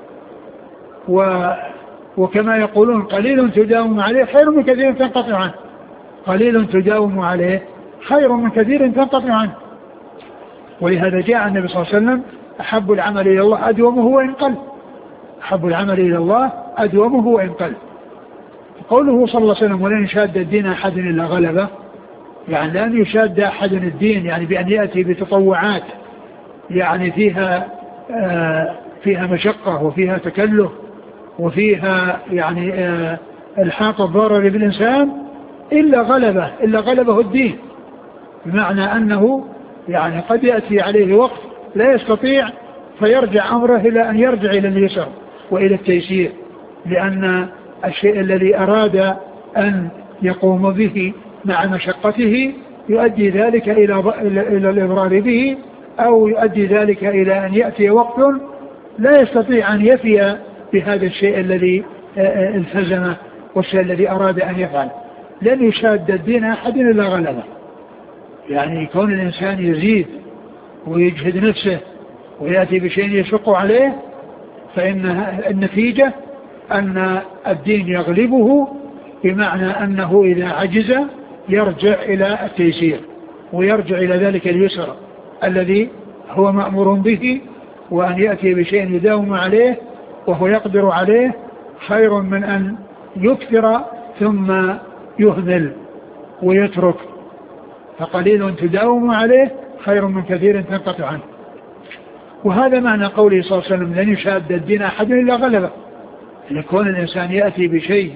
و وكما يقولون قليل تداوم عليه خير من كثير تنقطع عنه، قليل تداوم عليه خير من كثير تنقطع عنه. ولهذا جاء النبي صلى الله عليه وسلم أحب العمل إلى الله أدومه وإن قل، أحب العمل إلى الله أدومه وإن قل. قوله صلى الله عليه وسلم ولن يشاد الدين أحد إلا غلبه، يعني لن يشاد أحد الدين يعني بأن يأتي بتطوعات يعني فيها آه فيها مشقة وفيها تكلف وفيها يعني آه الحاق الضرر بالإنسان إلا غلبه إلا غلبه الدين، بمعنى أنه يعني قد يأتي عليه وقت لا يستطيع فيرجع أمره إلى أن يرجع إلى اليسر وإلى التيسير، لأن الشيء الذي أراد أن يقوم به مع مشقته يؤدي ذلك إلى إلى الإضرار به، أو يؤدي ذلك إلى أن يأتي وقت لا يستطيع أن يفي بهذا الشيء الذي التزمه والشيء الذي أراد أن يفعل. لن يشاد الدين أحد إلا غلبه، يعني يكون الإنسان يزيد ويجهد نفسه ويأتي بشيء يشق عليه، فإن النتيجة أن الدين يغلبه، بمعنى أنه إذا عجز يرجع إلى التيسير ويرجع إلى ذلك اليسر الذي هو مأمور به، وأن يأتي بشيء يداوم عليه وهو يقدر عليه خير من أن يكثر ثم يهمل ويترك. فقليل تداوم عليه خير من كثير تنقطع عنه. وهذا معنى قوله صلى الله عليه وسلم لن يشاد الدين أحد إلا غلبه، لكون الإنسان يأتي بشيء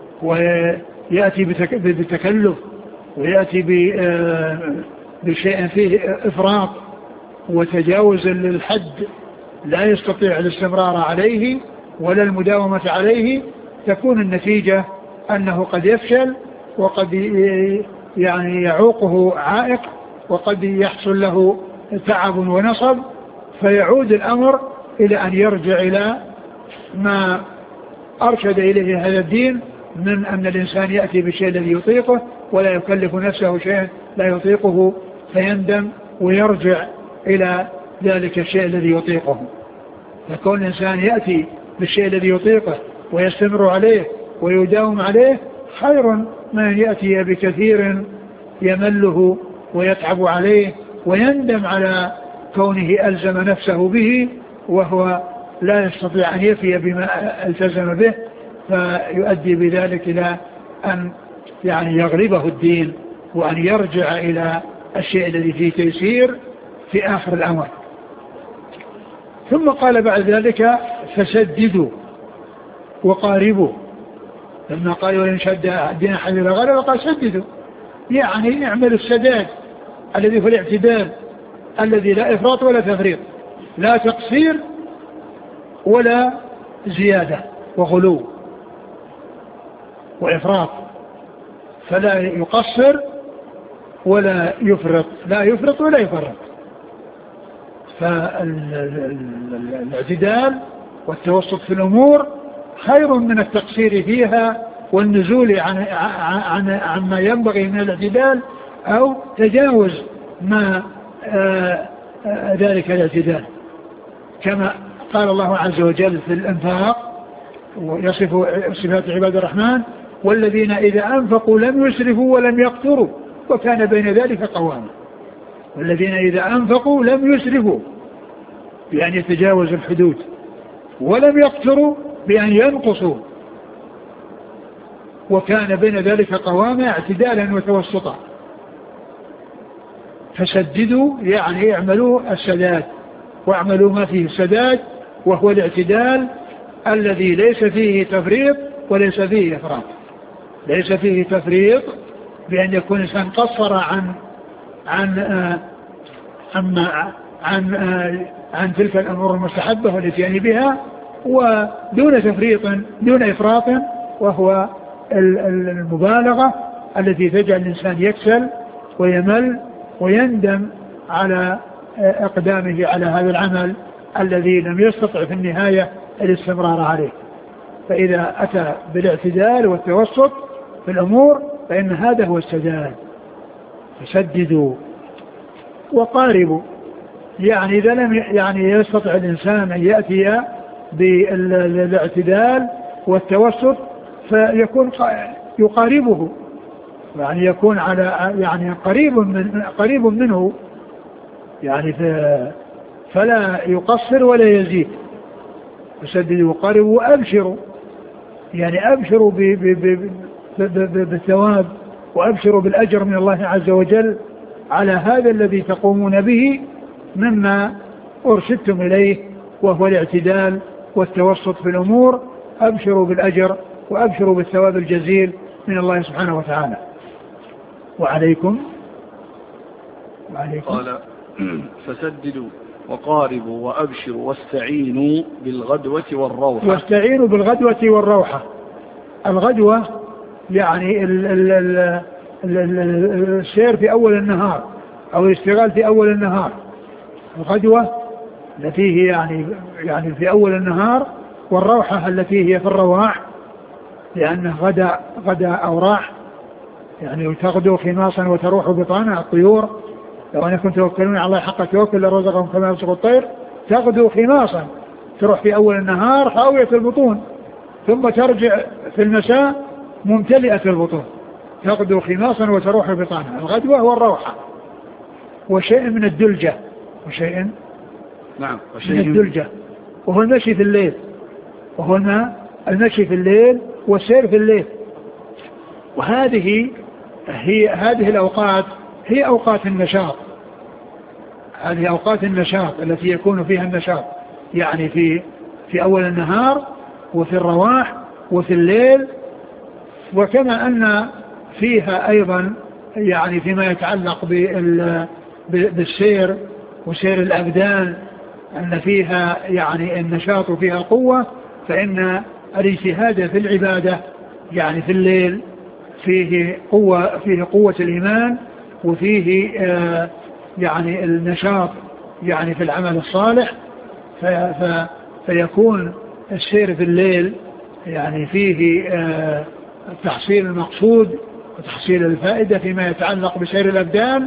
ويأتي بتكلف ويأتي بشيء فيه إفراط وتجاوز للحد لا يستطيع الاستمرار عليه ولا المداومة عليه، تكون النتيجة أنه قد يفشل وقد يعني يعوقه عائق وقد يحصل له تعب ونصب، فيعود الأمر إلى أن يرجع إلى ما أرشد إليه هذا الدين من أن الإنسان يأتي بالشيء الذي يطيقه ولا يكلف نفسه شيئا لا يطيقه فيندم ويرجع إلى ذلك الشيء الذي يطيقه. فكون الإنسان يأتي بالشيء الذي يطيقه ويستمر عليه ويداوم عليه خير من يأتي بكثير يمله ويتعب عليه ويندم على كونه ألزم نفسه به وهو لا يستطيع أن يفي بما التزم به، فيؤدي بذلك إلى أن يعني يغلبه الدين وأن يرجع إلى الشيء الذي فيه تيسير في آخر الأمر. ثم قال بعد ذلك فسددوا وقاربوا، لما قال ولن شد الدين أحد إلا غلبه قال سددوا، يعني اعمل السداد الذي هو الاعتدال الذي لا إفراط ولا تفريط، لا تقصير ولا زيادة وغلو وإفراط، فلا يقصر ولا يفرط، لا يفرط ولا يفرط. فالاعتدال والتوسط في الأمور خير من التقصير فيها والنزول عن عن عما ينبغي من الاعتدال أو تجاوز ما آآ آآ ذلك الاعتدال، كما قال الله عز وجل في الإنفاق ويصف صفات عباد الرحمن: والذين إذا أنفقوا لم يسرفوا ولم يقتروا وكان بين ذلك قواما. والذين إذا أنفقوا لم يسرفوا بأن يتجاوزوا الحدود، ولم يقتروا بأن ينقصوا، وكان بين ذلك قواما اعتدالا وتوسطا. فسددوا يعني اعملوا السداد، واعملوا ما فيه السداد، وهو الاعتدال الذي ليس فيه تفريط وليس فيه إفراط. ليس فيه تفريط بأن يكون الإنسان قصر عن عن آه عن عن, آه عن تلك الأمور المستحبة والاتيان بها، ودون تفريط دون إفراط، وهو المبالغة التي تجعل الإنسان يكسل ويمل ويندم على اقدامه على هذا العمل الذي لم يستطع في النهاية الاستمرار عليه. فإذا أتى بالاعتدال والتوسط في الأمور فإن هذا هو السداد. فسددوا وقاربوا، يعني إذا لم يعني يستطع الإنسان أن يأتي بالاعتدال والتوسط فيكون يقاربه، يعني يكون على يعني قريب من قريب منه، يعني فلا يقصر ولا يزيد. فسددوا وقاربوا وأبشروا، يعني أبشروا بالثواب وأبشروا بالأجر من الله عز وجل على هذا الذي تقومون به مما أرشدتم إليه، وهو الاعتدال والتوسط في الأمور. أبشروا بالأجر وأبشروا بالثواب الجزيل من الله سبحانه وتعالى. وعليكم وعليكم قال: فسددوا وقاربوا وأبشروا واستعينوا بالغدوة والروحة. واستعينوا بالغدوة والروحة. الغدوة يعني ال ال ال ال السير في أول النهار أو الاشتغال في أول النهار. الغدوة التي هي يعني يعني في أول النهار، والروحة التي هي في الرواح، لأنه غدا غدا أو راح، يعني تغدو خماصا وتروح بطانا. الطيور لو أنكم توكلون على الله حق توكل لرزقهم كما يرزق الطير. تغدو خماصا، تروح في أول النهار خاوية البطون، ثم ترجع في المساء ممتلئة البطون. تغدو خماصا وتروح بطانا. الغدوة والروحة. وشيء من الدلجة، وشيء نعم من الدلجة، وهو المشي في الليل، وهو المشي في الليل والسير في الليل. وهذه هي هذه الأوقات هي أوقات النشاط. هذه أوقات النشاط التي يكون فيها النشاط، يعني في في أول النهار وفي الرواح وفي الليل. وكما أن فيها أيضا يعني فيما يتعلق بالسير وسير الأبدان أن فيها يعني النشاط وفيها القوة، فإن الاجتهاد في العبادة يعني في الليل فيه قوة، فيه قوة الإيمان، وفيه آه يعني النشاط يعني في العمل الصالح. فيكون السير في الليل يعني فيه آه تحصيل المقصود وتحصيل الفائدة فيما يتعلق بسير الأبدان،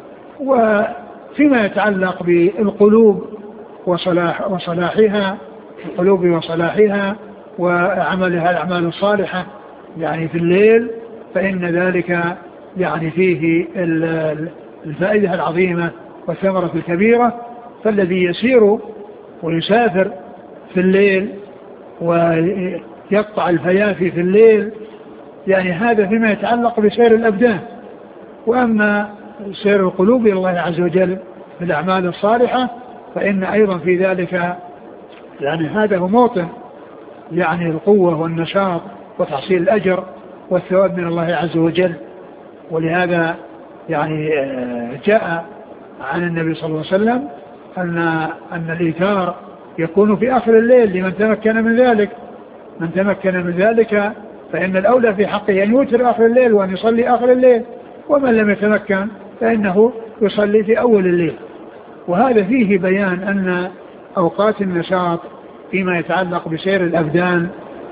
وفيما يتعلق بالقلوب وصلاح وصلاحها القلوب وصلاحها وعملها الأعمال الصالحة يعني في الليل. فإن ذلك يعني فيه الفائدة العظيمة والثمرة الكبيرة. فالذي يسير ويسافر في الليل ويقطع الفيافي في الليل يعني هذا فيما يتعلق بسير الأبدان. وأما سير القلوب إلى الله عز وجل بالأعمال الصالحة فإن أيضا في ذلك يعني هذا هو موطن يعني القوة والنشاط وتحصيل الأجر والثواب من الله عز وجل. ولهذا يعني جاء عن النبي صلى الله عليه وسلم أن أن الإيثار يكون في آخر الليل لمن تمكن من ذلك. من تمكن من ذلك فإن الأولى في حقه أن يوتر آخر الليل وأن يصلي آخر الليل، ومن لم يتمكن فإنه يصلي في أول الليل. وهذا فيه بيان أن أوقات النشاط فيما يتعلق بسير الأبدان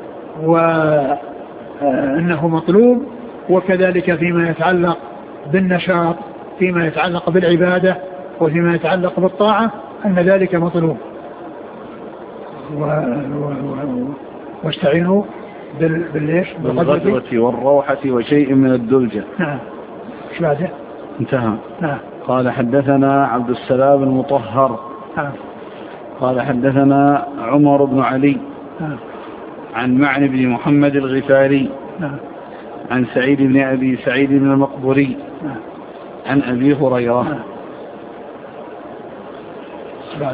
وأنه مطلوب، وكذلك فيما يتعلق بالنشاط فيما يتعلق بالعبادة وفيما يتعلق بالطاعة أن ذلك مطلوب. و... و... و... واستعينوا بال... بالليش بالغدوة والروحة وشيء من الدلجة. نعم. ايش بعده؟ انتهى. نعم. قال حدثنا عبد السلام المطهر. نعم. قال حدثنا عمر بن علي. نعم. عن معن بن محمد الغفاري. نعم. عن سعيد بن أبي سعيد بن المقبوري. نعم. عن أبي هريرة. نعم. بعده.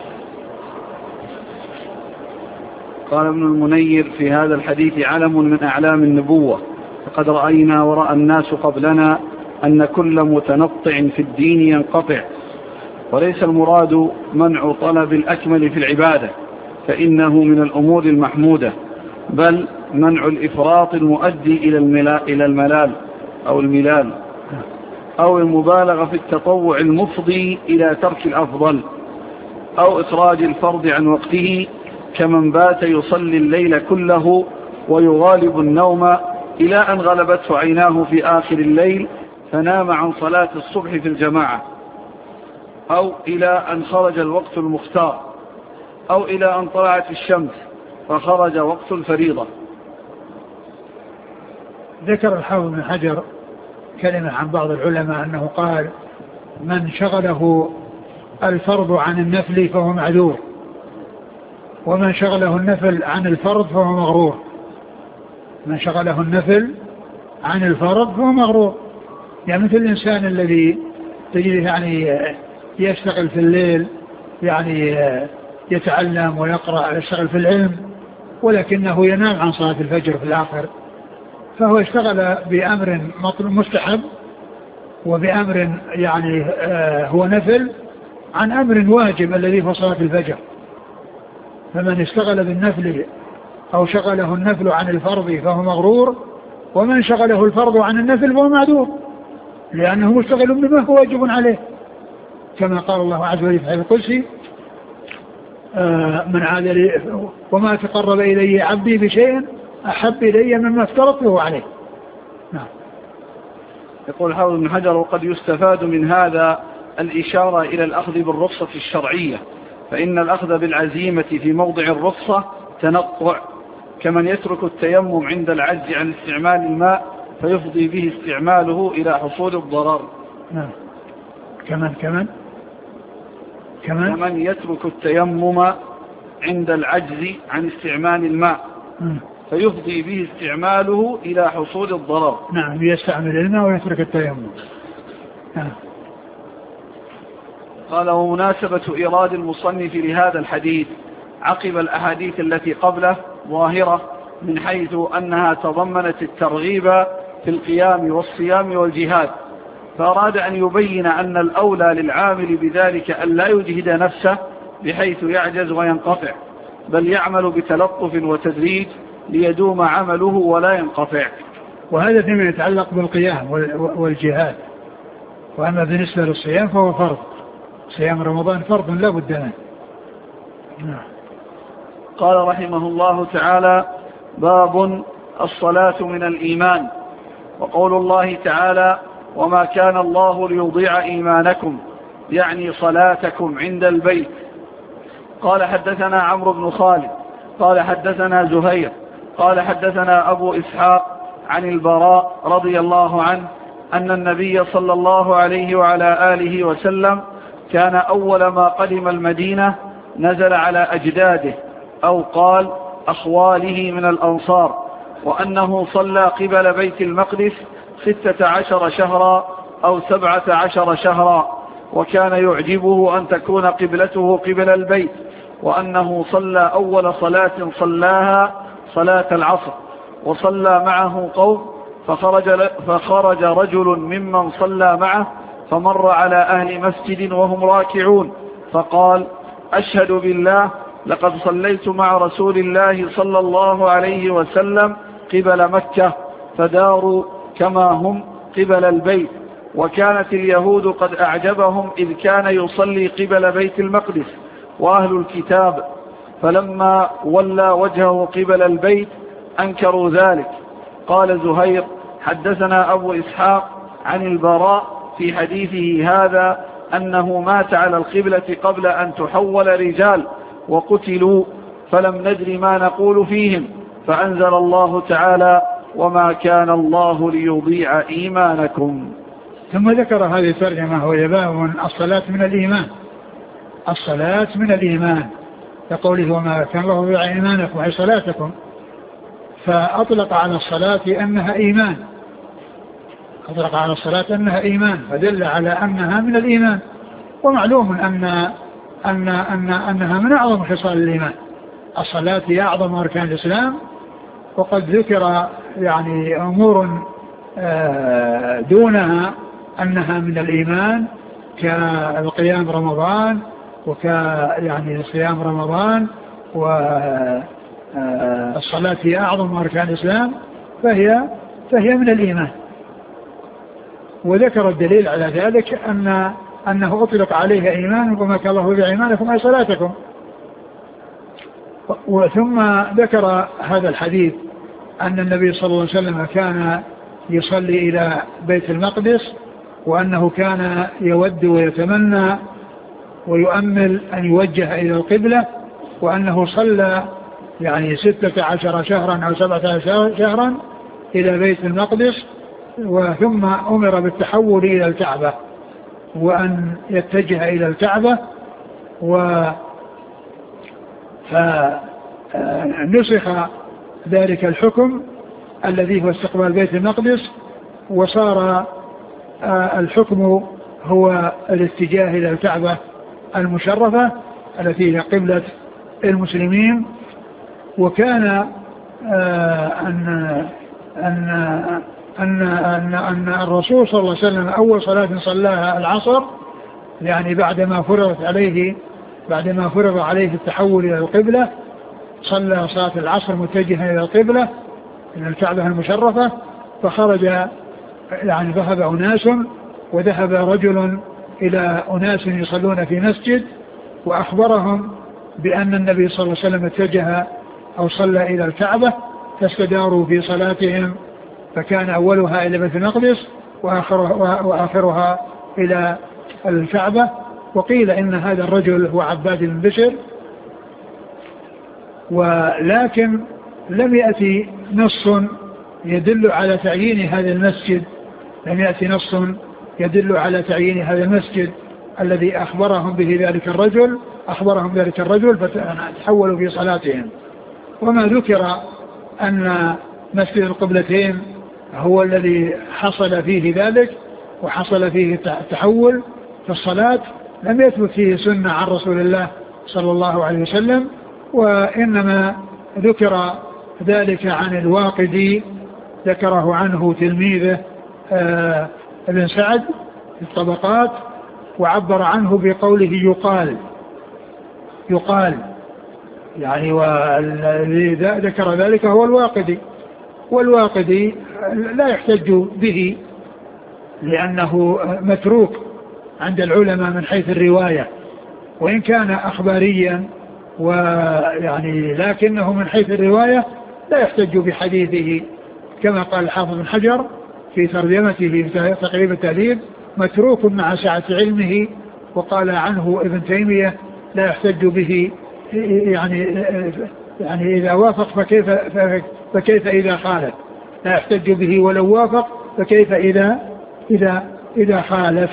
قال ابن المنير في هذا الحديث علم من أعلام النبوة، فقد رأينا ورأى الناس قبلنا أن كل متنطع في الدين ينقطع، وليس المراد منع طلب الأكمل في العبادة فإنه من الأمور المحمودة، بل منع الإفراط المؤدي إلى الملال أو الملال أو المبالغة في التطوع المفضي إلى ترك الأفضل، أو إخراج الفرض عن وقته كمن بات يصلي الليل كله ويغالب النوم إلى أن غلبته عيناه في آخر الليل فنام عن صلاة الصبح في الجماعة، أو إلى أن خرج الوقت المختار، أو إلى أن طلعت الشمس فخرج وقت الفريضة. ذكر الحافظ بن حجر كلمة عن بعض العلماء أنه قال من شغله الفرض عن النفل فهو معذور، ومن شغله النفل عن الفرض فهو مغرور. من شغله النفل عن الفرض فهو مغرور، يعني مثل الإنسان الذي تجده يعني يشتغل في الليل، يعني يتعلم ويقرأ يشتغل في العلم، ولكنه ينام عن صلاة الفجر في الآخر، فهو اشتغل بأمر مستحب وبأمر يعني هو نفل عن أمر واجب الذي هو صلاة الفجر. فمن اشتغل بالنفل أو شغله النفل عن الفرض فهو مغرور، ومن شغله الفرض عن النفل فهو معذور، لأنه مشتغل بما هو واجب عليه، كما قال الله عز وجل في الحديث القدسي من عاد لي وما تقرب إلي عبدي بشيء أحب إلي مما افترضته عليه. نعم. يقول الحافظ بن حجر وقد يستفاد من هذا الإشارة إلى الأخذ بالرخصة الشرعية، فإن الأخذ بالعزيمة في موضع الرخصة تنطع، كمن يترك التيمم عند العجز عن استعمال الماء فيفضي به استعماله إلى حصول الضرر. نعم. كمان كمان كمان كمن يترك التيمم عند العجز عن استعمال الماء م. فيفضي به استعماله إلى حصول الضرر. نعم، يستعمل الماء ويترك التيمم. نعم. قال ومناسبة إيراد المصنف لهذا الحديث عقب الأحاديث التي قبله ظاهرة، من حيث أنها تضمنت الترغيب في القيام والصيام والجهاد، فأراد أن يبين أن الأولى للعامل بذلك أن لا يجهد نفسه بحيث يعجز وينقطع، بل يعمل بتلطف وتدريج ليدوم عمله ولا ينقطع. وهذا فيما يتعلق بالقيام والجهاد. وأما بالنسبة للصيام فهو فرض، صيام رمضان فرض لا بد منه. قال رحمه الله تعالى باب الصلاة من الإيمان. وقول الله تعالى وما كان الله ليضيع إيمانكم، يعني صلاتكم عند البيت. قال حدثنا عمرو بن خالد قال حدثنا زهير قال حدثنا أبو إسحاق عن البراء رضي الله عنه أن النبي صلى الله عليه وعلى آله وسلم كان أول ما قدم المدينة نزل على أجداده أو قال أخواله من الأنصار، وأنه صلى قبل بيت المقدس ستة عشر شهرا أو سبعة عشر شهرا، وكان يعجبه أن تكون قبلته قبل البيت، وأنه صلى أول صلاة صلاها صلاة العصر، وصلى معه قوم فخرج, فخرج رجل ممن صلى معه فمر على أهل مسجد وهم راكعون فقال أشهد بالله لقد صليت مع رسول الله صلى الله عليه وسلم قبل مكة فداروا كما هم قبل البيت، وكانت اليهود قد أعجبهم إذ كان يصلي قبل بيت المقدس وأهل الكتاب، فلما ولى وجهه قبل البيت أنكروا ذلك. قال زهير حدثنا أبو إسحاق عن البراء في حديثه هذا أنه مات على القبلة قبل أن تحول رجال وقتلوا، فلم ندر ما نقول فيهم، فأنزل الله تعالى وما كان الله ليضيع إيمانكم. ثم ذكر هذه الترجمة وهي باب الصلاة من الإيمان. الصلاة من الإيمان كقوله وما كان الله ليضيع إيمانكم أي صلاتكم، فأطلق على الصلاة أنها إيمان، أطلق على الصلاة أنها إيمان فدل على أنها من الإيمان. ومعلوم أن أن أن أنها من أعظم خصال الإيمان. الصلاة هي أعظم أركان الإسلام، وقد ذكر يعني أمور دونها أنها من الإيمان كالقيام رمضان وك يعني صيام رمضان، والصلاة هي أعظم أركان الإسلام فهي فهي من الإيمان. وذكر الدليل على ذلك أن أنه أطلق عليه إيمان وما كان الله بإيمانكم أي صلاتكم. وثم ذكر هذا الحديث أن النبي صلى الله عليه وسلم كان يصلي إلى بيت المقدس، وأنه كان يود ويتمنى ويؤمل أن يوجه إلى القبلة، وأنه صلى يعني ستة عشر شهرا أو سبعة عشر شهرا إلى بيت المقدس، وثم أمر بالتحول إلى الكعبة وأن يتجه إلى الكعبة، و فنسخ ذلك الحكم الذي هو استقبال بيت المقدس، وصار الحكم هو الاتجاه إلى الكعبة المشرفة التي هي قبلة المسلمين. وكان أن أن أن أن أن الرسول صلى الله عليه وسلم أول صلاة صلاها العصر، يعني بعدما فرضت عليه بعدما فرض عليه التحول إلى القبلة صلى صلاة العصر متجها إلى القبلة إلى الكعبة المشرفة. فخرج يعني ذهب أناس وذهب رجل إلى أناس يصلون في مسجد، وأخبرهم بأن النبي صلى الله عليه وسلم اتجه أو صلى إلى الكعبة، فاستداروا في صلاتهم، فكان أولها إلى بيت المقدس وآخرها, وآخرها إلى الكعبة. وقيل إن هذا الرجل هو عباد بن بشر، ولكن لم يأتي نص يدل على تعيين هذا المسجد، لم يأتي نص يدل على تعيين هذا المسجد الذي أخبرهم به ذلك الرجل أخبرهم ذلك الرجل فتحولوا في صلاتهم. وما ذكر أن مسجد القبلتين هو الذي حصل فيه ذلك وحصل فيه التحول في الصلاة لم يثبت فيه سنة عن رسول الله صلى الله عليه وسلم، وإنما ذكر ذلك عن الواقدي، ذكره عنه تلميذه آه ابن سعد في الطبقات، وعبر عنه بقوله يقال يقال يعني، والذي ذكر ذلك هو الواقدي. والواقدي لا يحتج به لأنه متروك عند العلماء من حيث الرواية، وإن كان أخباريا ويعني لكنه من حيث الرواية لا يحتج بحديثه، كما قال الحافظ بن حجر في ترجمته في تقريب التهذيب متروك مع سعة علمه. وقال عنه ابن تيمية لا يحتج به يعني يعني إذا وافق فكيف فكيف إذا خالف، لا يحتج به ولو وافق فكيف إذا إذا إذا خالف.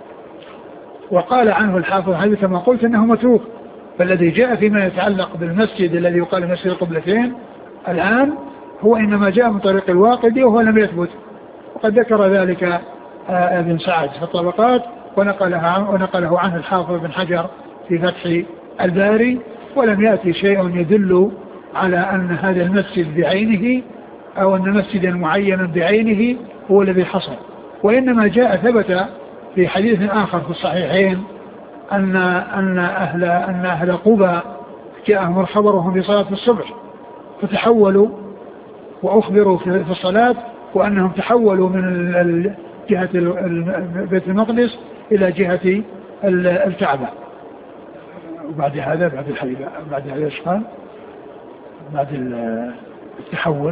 وقال عنه الحافظ هذا كما قلت أنه متروك، فالذي جاء فيما يتعلق بالمسجد الذي يقال مسجد القبلتين الآن هو إنما جاء من طريق الواقدي وهو لم يثبت، وقد ذكر ذلك ابن سعد في الطبقات ونقلها ونقله عنه الحافظ بن حجر في فتح الباري. ولم يأتي شيء يدل على أن هذا المسجد بعينه أو أن مسجدا معينا بعينه هو الذي حصل، وإنما جاء ثبت في حديث آخر في الصحيحين أن أن أهل أن أهل قبى جاءهم الخبر وهم في صلاة الصبح فتحولوا وأخبروا في الصلاة وأنهم تحولوا من جهة بيت المقدس إلى جهة الكعبة. وبعد هذا بعد الحديث بعد هذا ايش قال؟ بعد التحول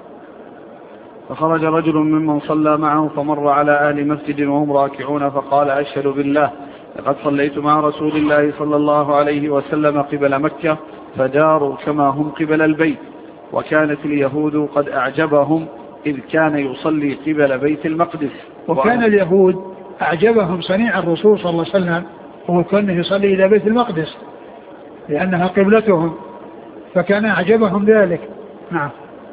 فخرج رجل ممن صلى معه فمر على أهل مسجد وهم راكعون فقال أشهد بالله لقد صليت مع رسول الله صلى الله عليه وسلم قبل مكة فداروا كما هم قبل البيت وكانت اليهود قد أعجبهم إذ كان يصلي قبل بيت المقدس. وكان اليهود أعجبهم صنيع الرسول صلى الله عليه وسلم وهو كان يصلي إلى بيت المقدس لأنها قبلتهم فكان أعجبهم ذلك. نعم.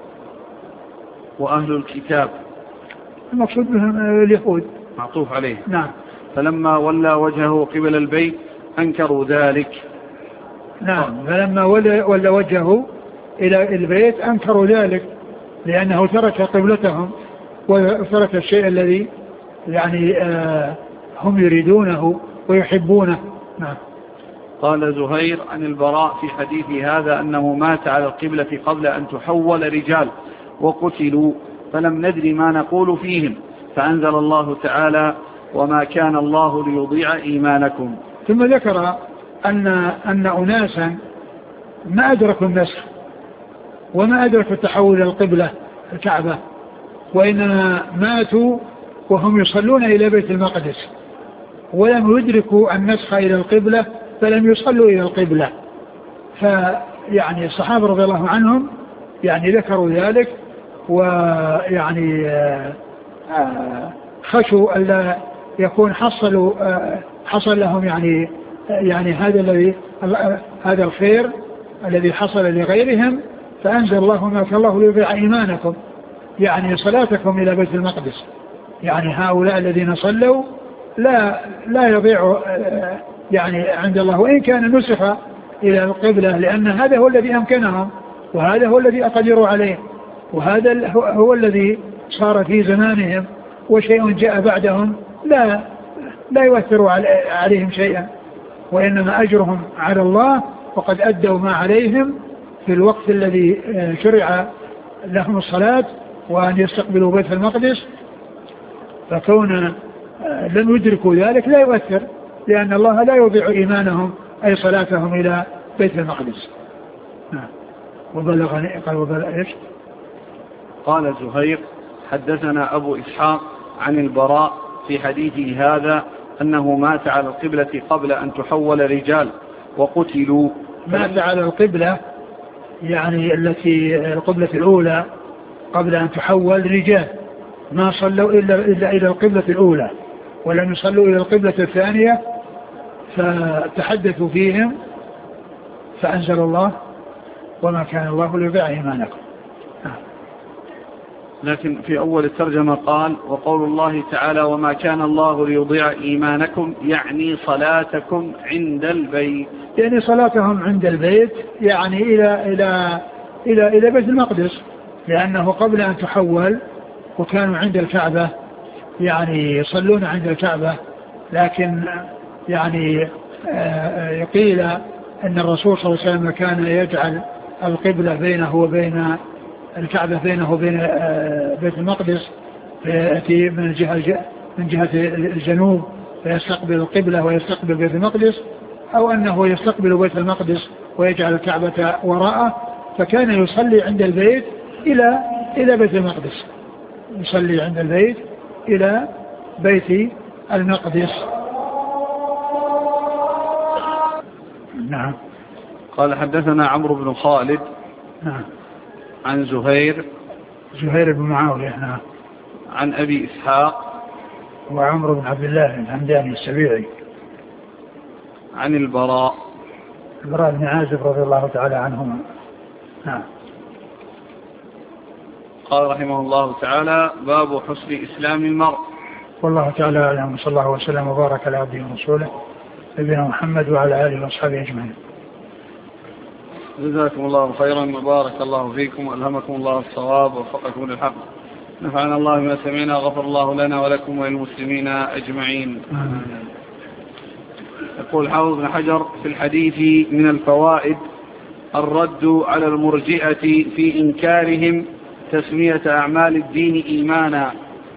وأهل الكتاب المقصود بهم اليهود معطوف عليه. نعم. فلما ولى وجهه قبل البيت أنكروا ذلك. نعم. فلما ولى وجهه إلى البيت أنكروا ذلك لأنه ترك قبلتهم وترك الشيء الذي يعني آه هم يريدونه ويحبونه. نعم. قال زهير عن البراء في حديث هذا أنه مات على القبلة قبل أن تحول رجال وقتلوا فلم ندري ما نقول فيهم فأنزل الله تعالى وما كان الله ليضيع إيمانكم. ثم ذكر أن, أن أناسا ما أدركوا النسخ وما أدركوا التحول القبلة الكعبة وإنما ماتوا وهم يصلون إلى بيت المقدس ولم يدركوا النسخ إلى القبلة فلم يصلوا إلى القبلة. فيعني الصحابة رضي الله عنهم يعني ذكروا ذلك ويعني خشوا ألا يكون حصلوا حصل لهم يعني يعني هذا الذي هذا الخير الذي حصل لغيرهم فأنزل الله ما كان الله ليضيع إيمانكم يعني صلاتكم إلى بيت المقدس. يعني هؤلاء الذين صلوا لا لا يضيع يعني عند الله وإن كان نسخ إلى القبلة لأن هذا هو الذي أمكنهم وهذا هو الذي أقدروا عليه وهذا هو الذي صار في زمانهم وشيء جاء بعدهم لا لا يؤثر عليهم شيئا وإنما أجرهم على الله وقد أدوا ما عليهم في الوقت الذي شرع لهم الصلاة وأن يستقبلوا بيت المقدس فكون لم يدركوا ذلك لا يؤثر لأن الله لا يضيع إيمانهم أي صلاتهم إلى بيت المقدس. وبلغني قال وبلغ إيش؟ قال زهير حدثنا أبو إسحاق عن البراء في حديثه هذا أنه مات على القبلة قبل أن تحول رجال وقتلوا. مات على القبلة يعني التي القبلة الأولى قبل أن تحول رجال ما صلوا إلا, إلا إلى القبلة الأولى ولم يصلوا إلى القبلة الثانية فتحدثوا فيهم فأنزل الله وما كان الله ليضيع إيمانكم. لكن في أول الترجمة قال وقول الله تعالى وما كان الله ليضيع إيمانكم يعني صلاتكم عند البيت يعني صلاتهم عند البيت يعني إلى, إلى, إلى, إلى بيت المقدس لأنه قبل أن تحول وكانوا عند الكعبة يعني يصلون عند الكعبة لكن يعني قيل أن الرسول صلى الله عليه وسلم كان يجعل القبلة بينه وبين الكعبة بينه وبين بيت المقدس فيأتي من الجهة من جهة الجنوب فيستقبل القبلة ويستقبل بيت المقدس أو أنه يستقبل بيت المقدس ويجعل الكعبة وراءه فكان يصلي عند البيت إلى إلى بيت المقدس يصلي عند البيت إلى بيت المقدس. نعم. قال حدثنا عمرو بن خالد نعم عن زهير زهير بن معاوية نعم عن أبي إسحاق وعمرو بن عبد الله الحمداني السبيعي عن البراء البراء بن عازب رضي الله تعالى عنهما. نعم. قال رحمه الله تعالى باب حسن إسلام المرء. والله تعالى أعلم صلى الله وسلم وبارك على عبده ورسوله نبينا محمد وعلى آله وأصحابه أجمعين. جزاكم الله خيرا وبارك الله فيكم وألهمكم الله الصواب ووفقكم للحق. نفعنا الله بما سمعنا غفر الله لنا ولكم وللمسلمين أجمعين. آمين. يقول حافظ بن حجر في الحديث من الفوائد الرد على المرجئة في إنكارهم تسمية أعمال الدين إيمانا.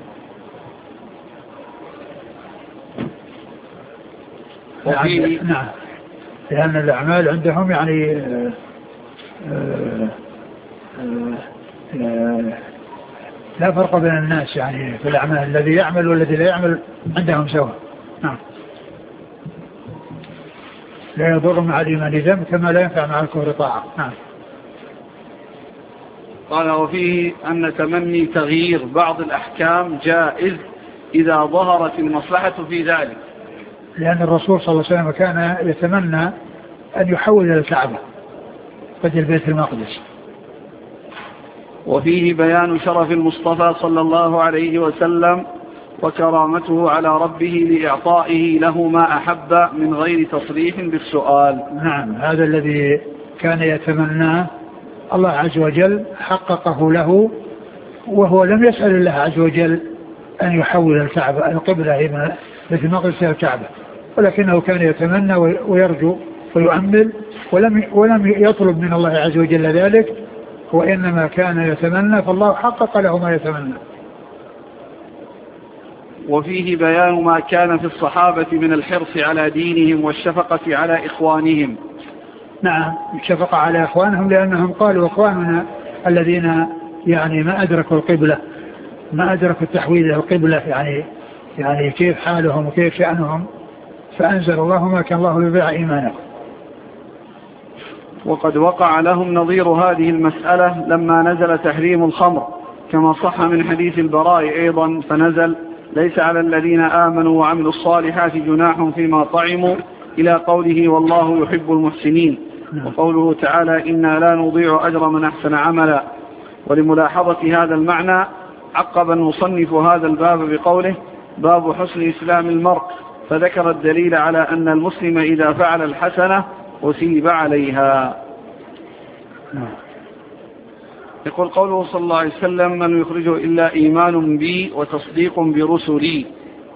وفيه نعم، لأن الأعمال عندهم يعني آآ آآ آآ لا فرق بين الناس يعني في الأعمال، الذي يعمل والذي لا يعمل عندهم سواء. نعم. لا يضر مع الإيمان ذنب كما لا ينفع مع الكفر طاعة. نعم. قال وفيه أن تمني تغيير بعض الأحكام جائز إذا ظهرت المصلحة في ذلك، لأن الرسول صلى الله عليه وسلم كان يتمنى أن يحول إلى الكعبة بدل بيت المقدس. وفيه بيان شرف المصطفى صلى الله عليه وسلم وكرامته على ربه لإعطائه له ما أحب من غير تصريح بالسؤال. نعم، هذا الذي كان يتمناه الله عز وجل حققه له، وهو لم يسأل الله عز وجل أن يحول الكعبة القبلة من بيت المقدس إلى الكعبة، ولكنه كان يتمنى ويرجو ويؤمل، ولم ولم يطلب من الله عز وجل ذلك، وإنما كان يتمنى فالله حقق له ما يتمنى. وفيه بيان ما كان في الصحابة من الحرص على دينهم والشفقة على إخوانهم. نعم، الشفقة على إخوانهم، لأنهم قالوا إخواننا الذين يعني ما أدركوا القبلة، ما أدركوا التحويل إلى القبلة، يعني يعني كيف حالهم وكيف شأنهم، فأنزل الله ما كان الله ليضيع إيمانهم. وقد وقع لهم نظير هذه المسألة لما نزل تحريم الخمر، كما صح من حديث البراء أيضا، فنزل ليس على الذين آمنوا وعملوا الصالحات جناح فيما طعموا إلى قوله والله يحب المحسنين، وقوله تعالى إنا لا نضيع أجر من أحسن عملا. ولملاحظة هذا المعنى عقب المصنف هذا الباب بقوله باب حسن إسلام المرء، فذكر الدليل على أن المسلم إذا فعل الحسنة أثيب عليها. يقول قوله صلى الله عليه وسلم من يخرجه إلا إيمان بي وتصديق برسلي،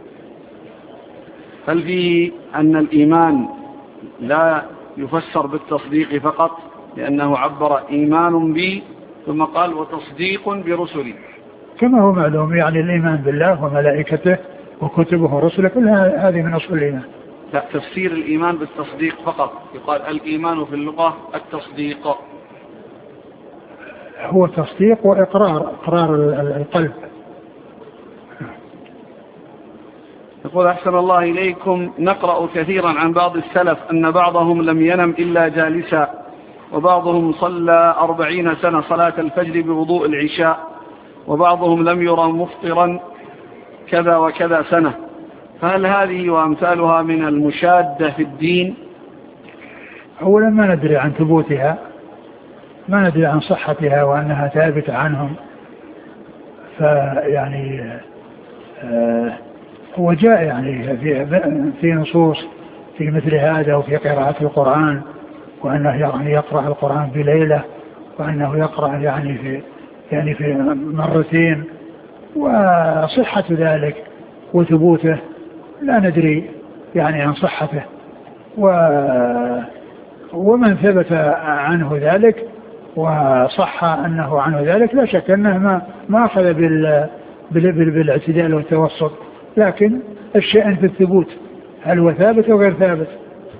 هل فيه أن الإيمان لا يفسر بالتصديق فقط، لأنه عبر إيمان بي ثم قال وتصديق برسلي؟ كما هو معلوم يعني الإيمان بالله وملائكته وكتبه ورسله كلها هذه من أصل الإيمان. لا، تفسير الإيمان بالتصديق فقط، يقال الإيمان في اللغة التصديق. هو تصديق وإقرار، إقرار القلب. يقول أحسن الله إليكم، نقرأ كثيرا عن بعض السلف أن بعضهم لم ينم إلا جالسا، وبعضهم صلى أربعين سنة صلاة الفجر بوضوء العشاء، وبعضهم لم يرى مفطرا كذا وكذا سنة، فهل هذه وأمثالها من المشادة في الدين؟ أولا ما ندري عن ثبوتها، ما ندري عن صحتها وأنها ثابتة عنهم، فيعني آه هو جاء يعني في, في نصوص في مثل هذا وفي قراءة القرآن، وأنه يعني يقرأ القرآن بليلة، وأنه يقرأ يعني في يعني في مرتين، وصحة ذلك وثبوته لا ندري يعني عن صحته، و ومن ثبت عنه ذلك وصح أنه عنه ذلك لا شك أنه ما ما أخذ بال بالاعتدال والتوسط، لكن الشأن في الثبوت، هل هو ثابت أو غير ثابت.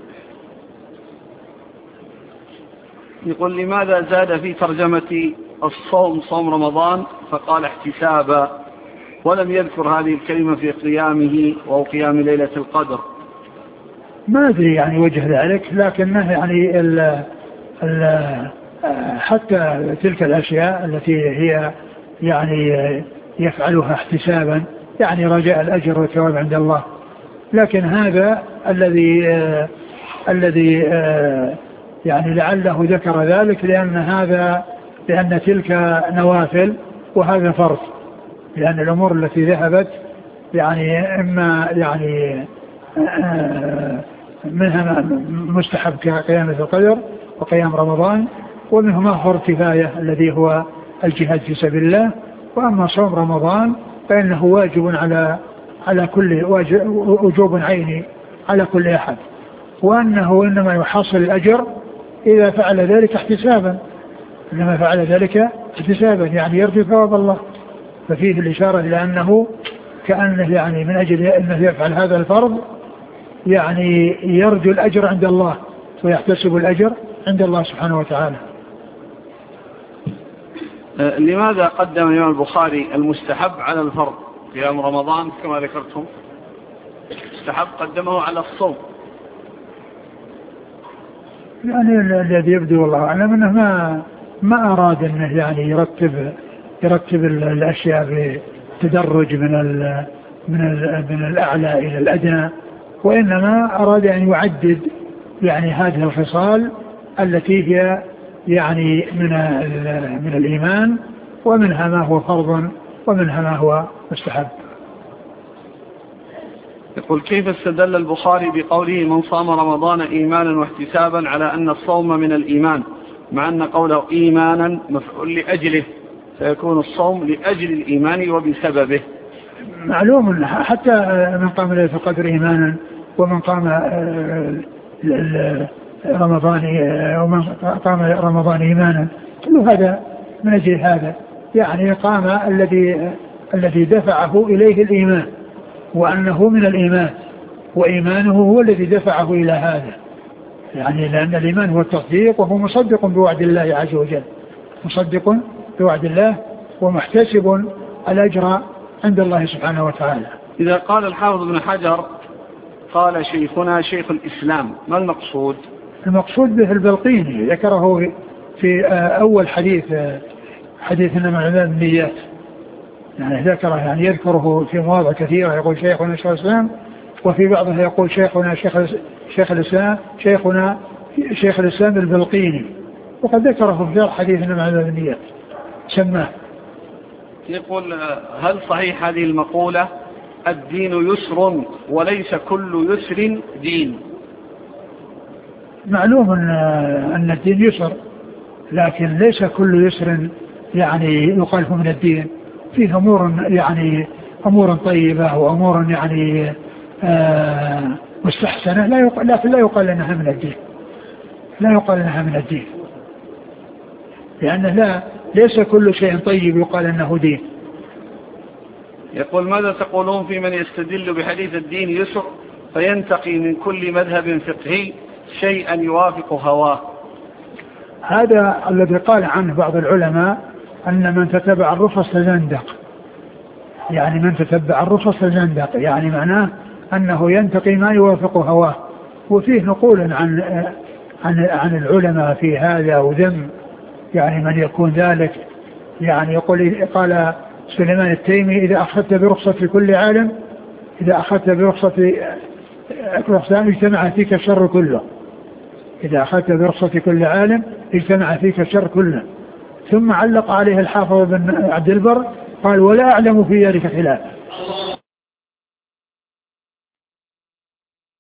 يقول لماذا زاد في ترجمة الصوم صوم رمضان فقال احتسابا، ولم يذكر هذه الكلمة في قيامه وهو قيام ليلة القدر؟ ما أدري يعني وجه ذلك، لكنه يعني ال ال حتى تلك الأشياء التي هي يعني يفعلها احتسابا يعني رجاء الأجر والثواب عند الله، لكن هذا الذي آه الذي آه يعني لعله ذكر ذلك لأن هذا لأن تلك نوافل وهذا فرض، لأن الأمور التي ذهبت يعني إما يعني آه منها مستحب كقيام القدر وقيام رمضان، ومنه ما فرض كفاية الذي هو الجهاد في سبيل الله، وأما صوم رمضان فإنه واجب على على كل وجوب عيني على كل أحد، وأنه إنما يحصل الأجر إذا فعل ذلك احتسابا، إنما فعل ذلك احتسابا يعني يرجو ثواب الله. ففيه الإشارة إلى أنه كأنه يعني من أجل أنه يفعل هذا الفرض يعني يرجو الأجر عند الله ويحتسب الأجر عند الله سبحانه وتعالى. لماذا قدم الإمام البخاري المستحب على الفرض؟ قيام رمضان كما ذكرتم مستحب قدمه على الصوم. يعني الذي يبدو والله أعلم أنه ما ما أراد أنه يعني يرتب يرتب الأشياء بتدرج من ال من ال من الأعلى إلى الأدنى، وإنما أراد أن يعدد يعني هذه الخصال التي هي يعني من من الإيمان، ومنها ما هو فرض ومنها ما هو مستحب. يقول كيف استدل البخاري بقوله من صام رمضان إيمانا واحتسابا على أن الصوم من الإيمان، مع أن قوله إيمانا مفعول لأجله، فيكون الصوم لأجل الإيمان وبسببه؟ معلوم حتى من قام ليلة القدر إيمانا ومن قام رمضان ومن قام رمضان إيمانا كل هذا من أجل هذا، يعني قام الذي الذي دفعه إليه الإيمان وأنه من الإيمان، وإيمانه هو الذي دفعه إلى هذا، يعني لأن الإيمان هو التصديق وهو مصدق بوعد الله عز وجل، مصدق بوعد الله ومحتسب الأجر عند الله سبحانه وتعالى. إذا قال الحافظ ابن حجر قال شيخنا شيخ الإسلام، ما المقصود؟ المقصود به البلقيني، ذكره في أول حديث حديث إنما الأعمال بالنيات، يعني ذكره يعني يذكره في مواضع كثيرة، يقول شيخنا شيخ الإسلام، وفي بعضها يقول شيخنا شيخ شيخ الإسلام شيخنا شيخ الإسلام البلقيني، وقد ذكره في حديث إنما الأعمال بالنيات سماه. يقول هل صحيح هذه المقولة الدين يسر وليس كل يسر دين؟ معلوم أن أن الدين يسر، لكن ليس كل يسر يعني يقال من الدين، فيه أمور يعني أمور طيبة وأمور يعني آه مستحسنة، لا يقال لكن لا يقال أنها من الدين، لا يقال أنها من الدين، لأنه لا ليس كل شيء طيب يقال أنه دين. يقول ماذا تقولون في من يستدل بحديث الدين يسر فينتقي من كل مذهب فقهي شيئا يوافق هواه؟ هذا الذي قال عنه بعض العلماء أن من تتبع الرخص زندق، يعني من تتبع الرخص زندق، يعني معناه أنه ينتقي ما يوافق هواه. وفيه نقول عن عن عن العلماء في هذا وذم يعني من يكون ذلك، يعني يقول قال سليمان التيمي إذا أخذت برخصة كل عالم إذا أخذت برخصة رخصان اجتمع فيك الشر كله، إذا أخذت برخصة كل عالم اجتمع فيك الشر كله. ثم علق عليه الحافظ بن عبد البر قال ولا أعلم في ذلك خلاف،